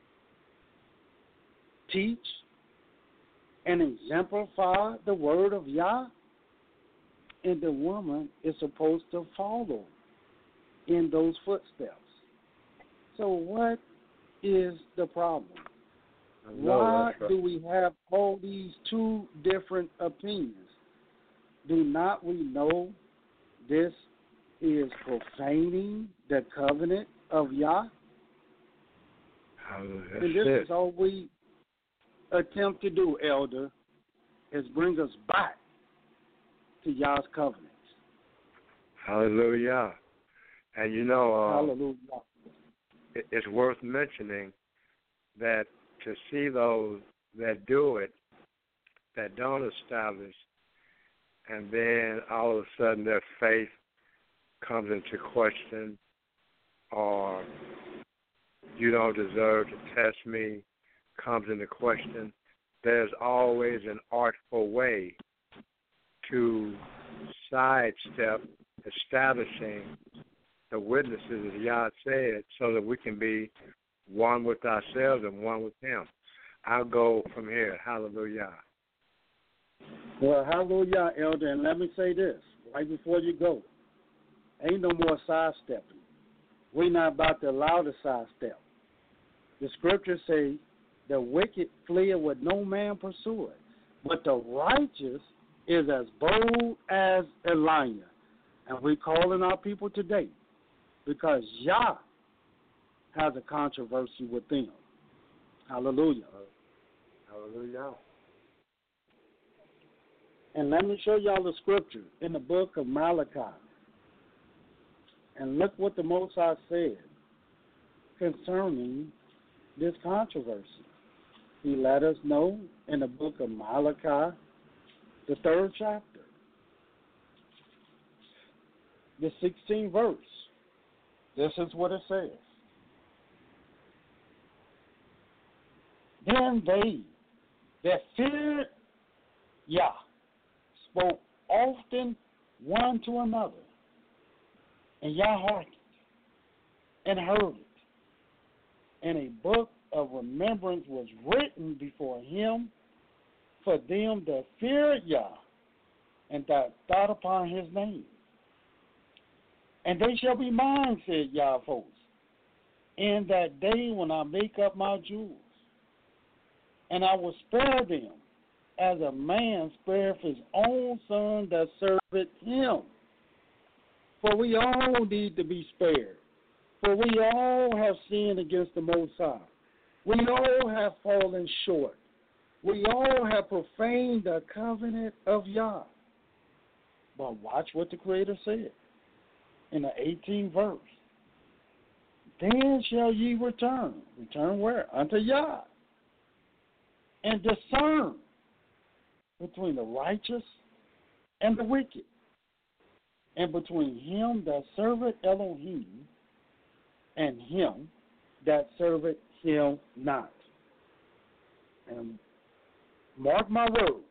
teach and exemplify the word of Yah, and the woman is supposed to follow in those footsteps. So what is the problem? Why right. do we have all these two different opinions? Do not we know this is profaning the covenant of Yah? That's and this it. is all we attempt to do, Elder, is bring us back to Yah's covenants. Hallelujah. And you know, uh, Hallelujah. It, it's worth mentioning that to see those that do it, that don't establish, and then all of a sudden their faith comes into question, or you don't deserve to test me comes into question, there's always an artful way to sidestep establishing the witnesses, as Yah said, so that we can be one with ourselves and one with Him. I'll go from here. Hallelujah. Well, hallelujah, Elder. And let me say this right before you go. Ain't no more sidestepping. We're not about to allow the sidestep. The scriptures say the wicked flee with no man pursueth, but the righteous is as bold as a lion. And we're calling our people today because Yah has a controversy with them. Hallelujah. Hallelujah. And let me show y'all the scripture in the book of Malachi. And look what the Most High said concerning this controversy. He let us know in the book of Malachi, the third chapter, the sixteenth verse. This is what it says. Then they that feared Yah spoke often one to another, and Yah hearkened and heard it. And a book of remembrance was written before him for them that feared Yah and that thought upon his name. And they shall be mine, said Yah of hosts, in that day when I make up my jewels. And I will spare them as a man spareth his own son that serveth him. For we all need to be spared. For we all have sinned against the Most High. We all have fallen short. We all have profaned the covenant of Yah. But watch what the Creator said in the eighteenth verse. Then shall ye return. Return where? Unto Yah. And discern between the righteous and the wicked. and between him that serveth Elohim and him that serveth him not. And mark my words,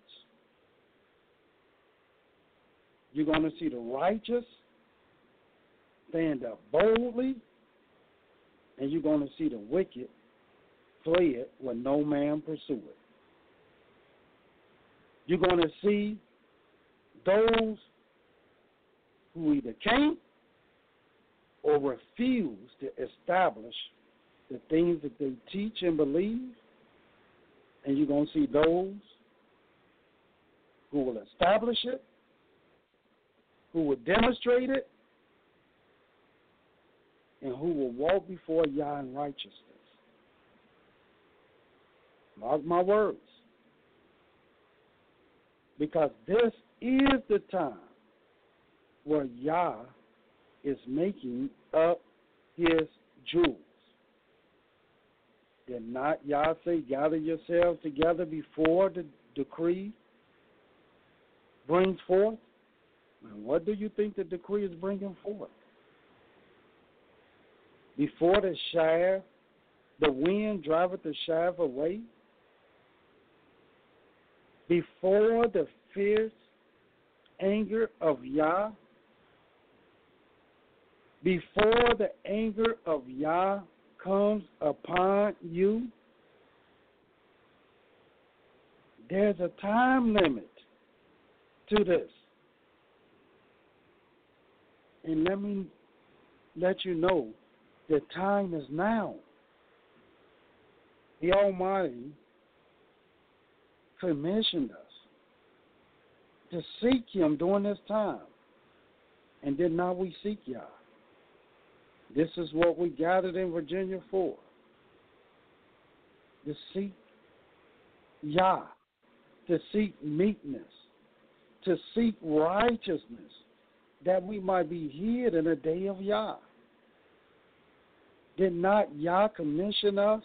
you're going to see the righteous stand up boldly, and you're going to see the wicked flee it when no man pursue it. You're going to see those who either can't or refuse to establish the things that they teach and believe, and you're going to see those who will establish it, who will demonstrate it, and who will walk before Yah in righteousness. Mark my words. Because this is the time where Yah is making up his jewels. Did not Yah say, gather yourselves together before the decree brings forth? And what do you think the decree is bringing forth? Before the shaft, the wind driveth the shaft away? Before the fierce anger of Yah? Before the anger of Yah comes upon you? There's a time limit to this. And let me let you know, the time is now. The Almighty commissioned us to seek Him during this time. And did not we seek Yah? This is what we gathered in Virginia for. To seek Yah, to seek meekness, to seek righteousness, that we might be hid in the day of Yah. Did not Yah commission us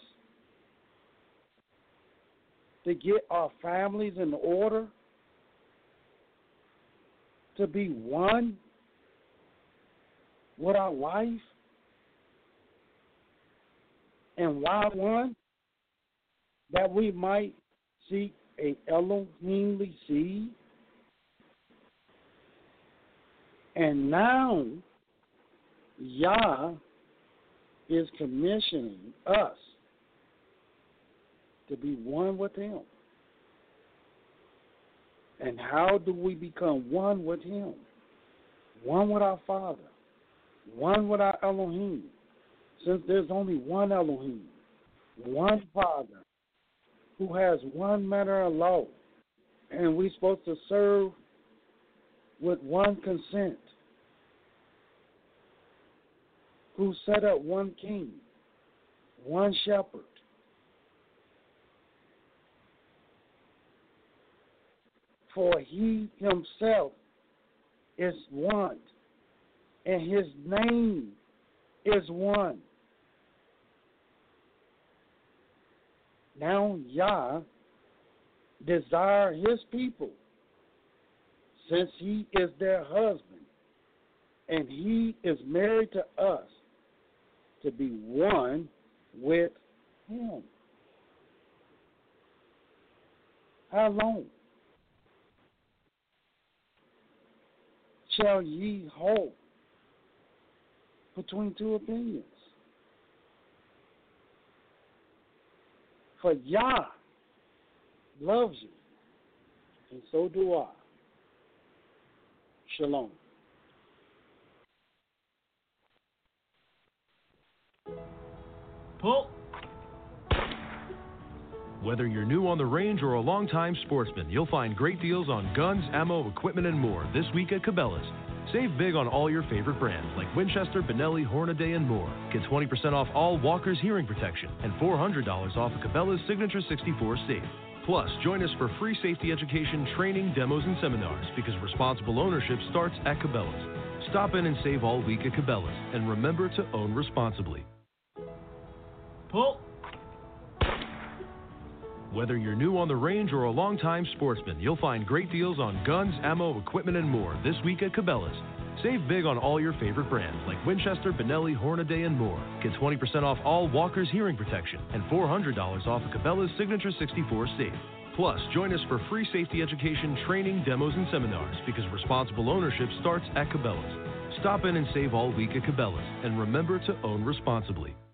to get our families in order, to be one with our wife? And why one? That we might seek a Elohimly seed. And now Yah is commissioning us to be one with Him. And how do we become one with Him? One with our Father. One with our Elohim. Since there's only one Elohim, one Father, who has one manner of law, and we're supposed to serve with one consent, who set up one king, one shepherd. For He Himself is one, and His name is one. Now Yah desire His people, since He is their husband, and He is married to us, to be one with Him. How long shall ye hold between two opinions? For Yah loves you, and so do I. Shalom. Pull. Whether you're new on the range or a longtime sportsman, you'll find great deals on guns, ammo, equipment, and more this week at Cabela's. Save big on all your favorite brands like Winchester, Benelli, Hornady, and more. Get twenty percent off all Walker's hearing protection and four hundred dollars off of Cabela's Signature sixty-four safe. Plus, join us for free safety education, training, demos, and seminars because responsible ownership starts at Cabela's. Stop in and save all week at Cabela's, and remember to own responsibly. Pull. Whether you're new on the range or a longtime sportsman, you'll find great deals on guns, ammo, equipment, and more this week at Cabela's. Save big on all your favorite brands like Winchester, Benelli, Hornaday, and more. Get twenty percent off all Walker's hearing protection and four hundred dollars off of Cabela's Signature sixty-four Safe. Plus, join us for free safety education, training, demos, and seminars because responsible ownership starts at Cabela's. Stop in and save all week at Cabela's, and remember to own responsibly.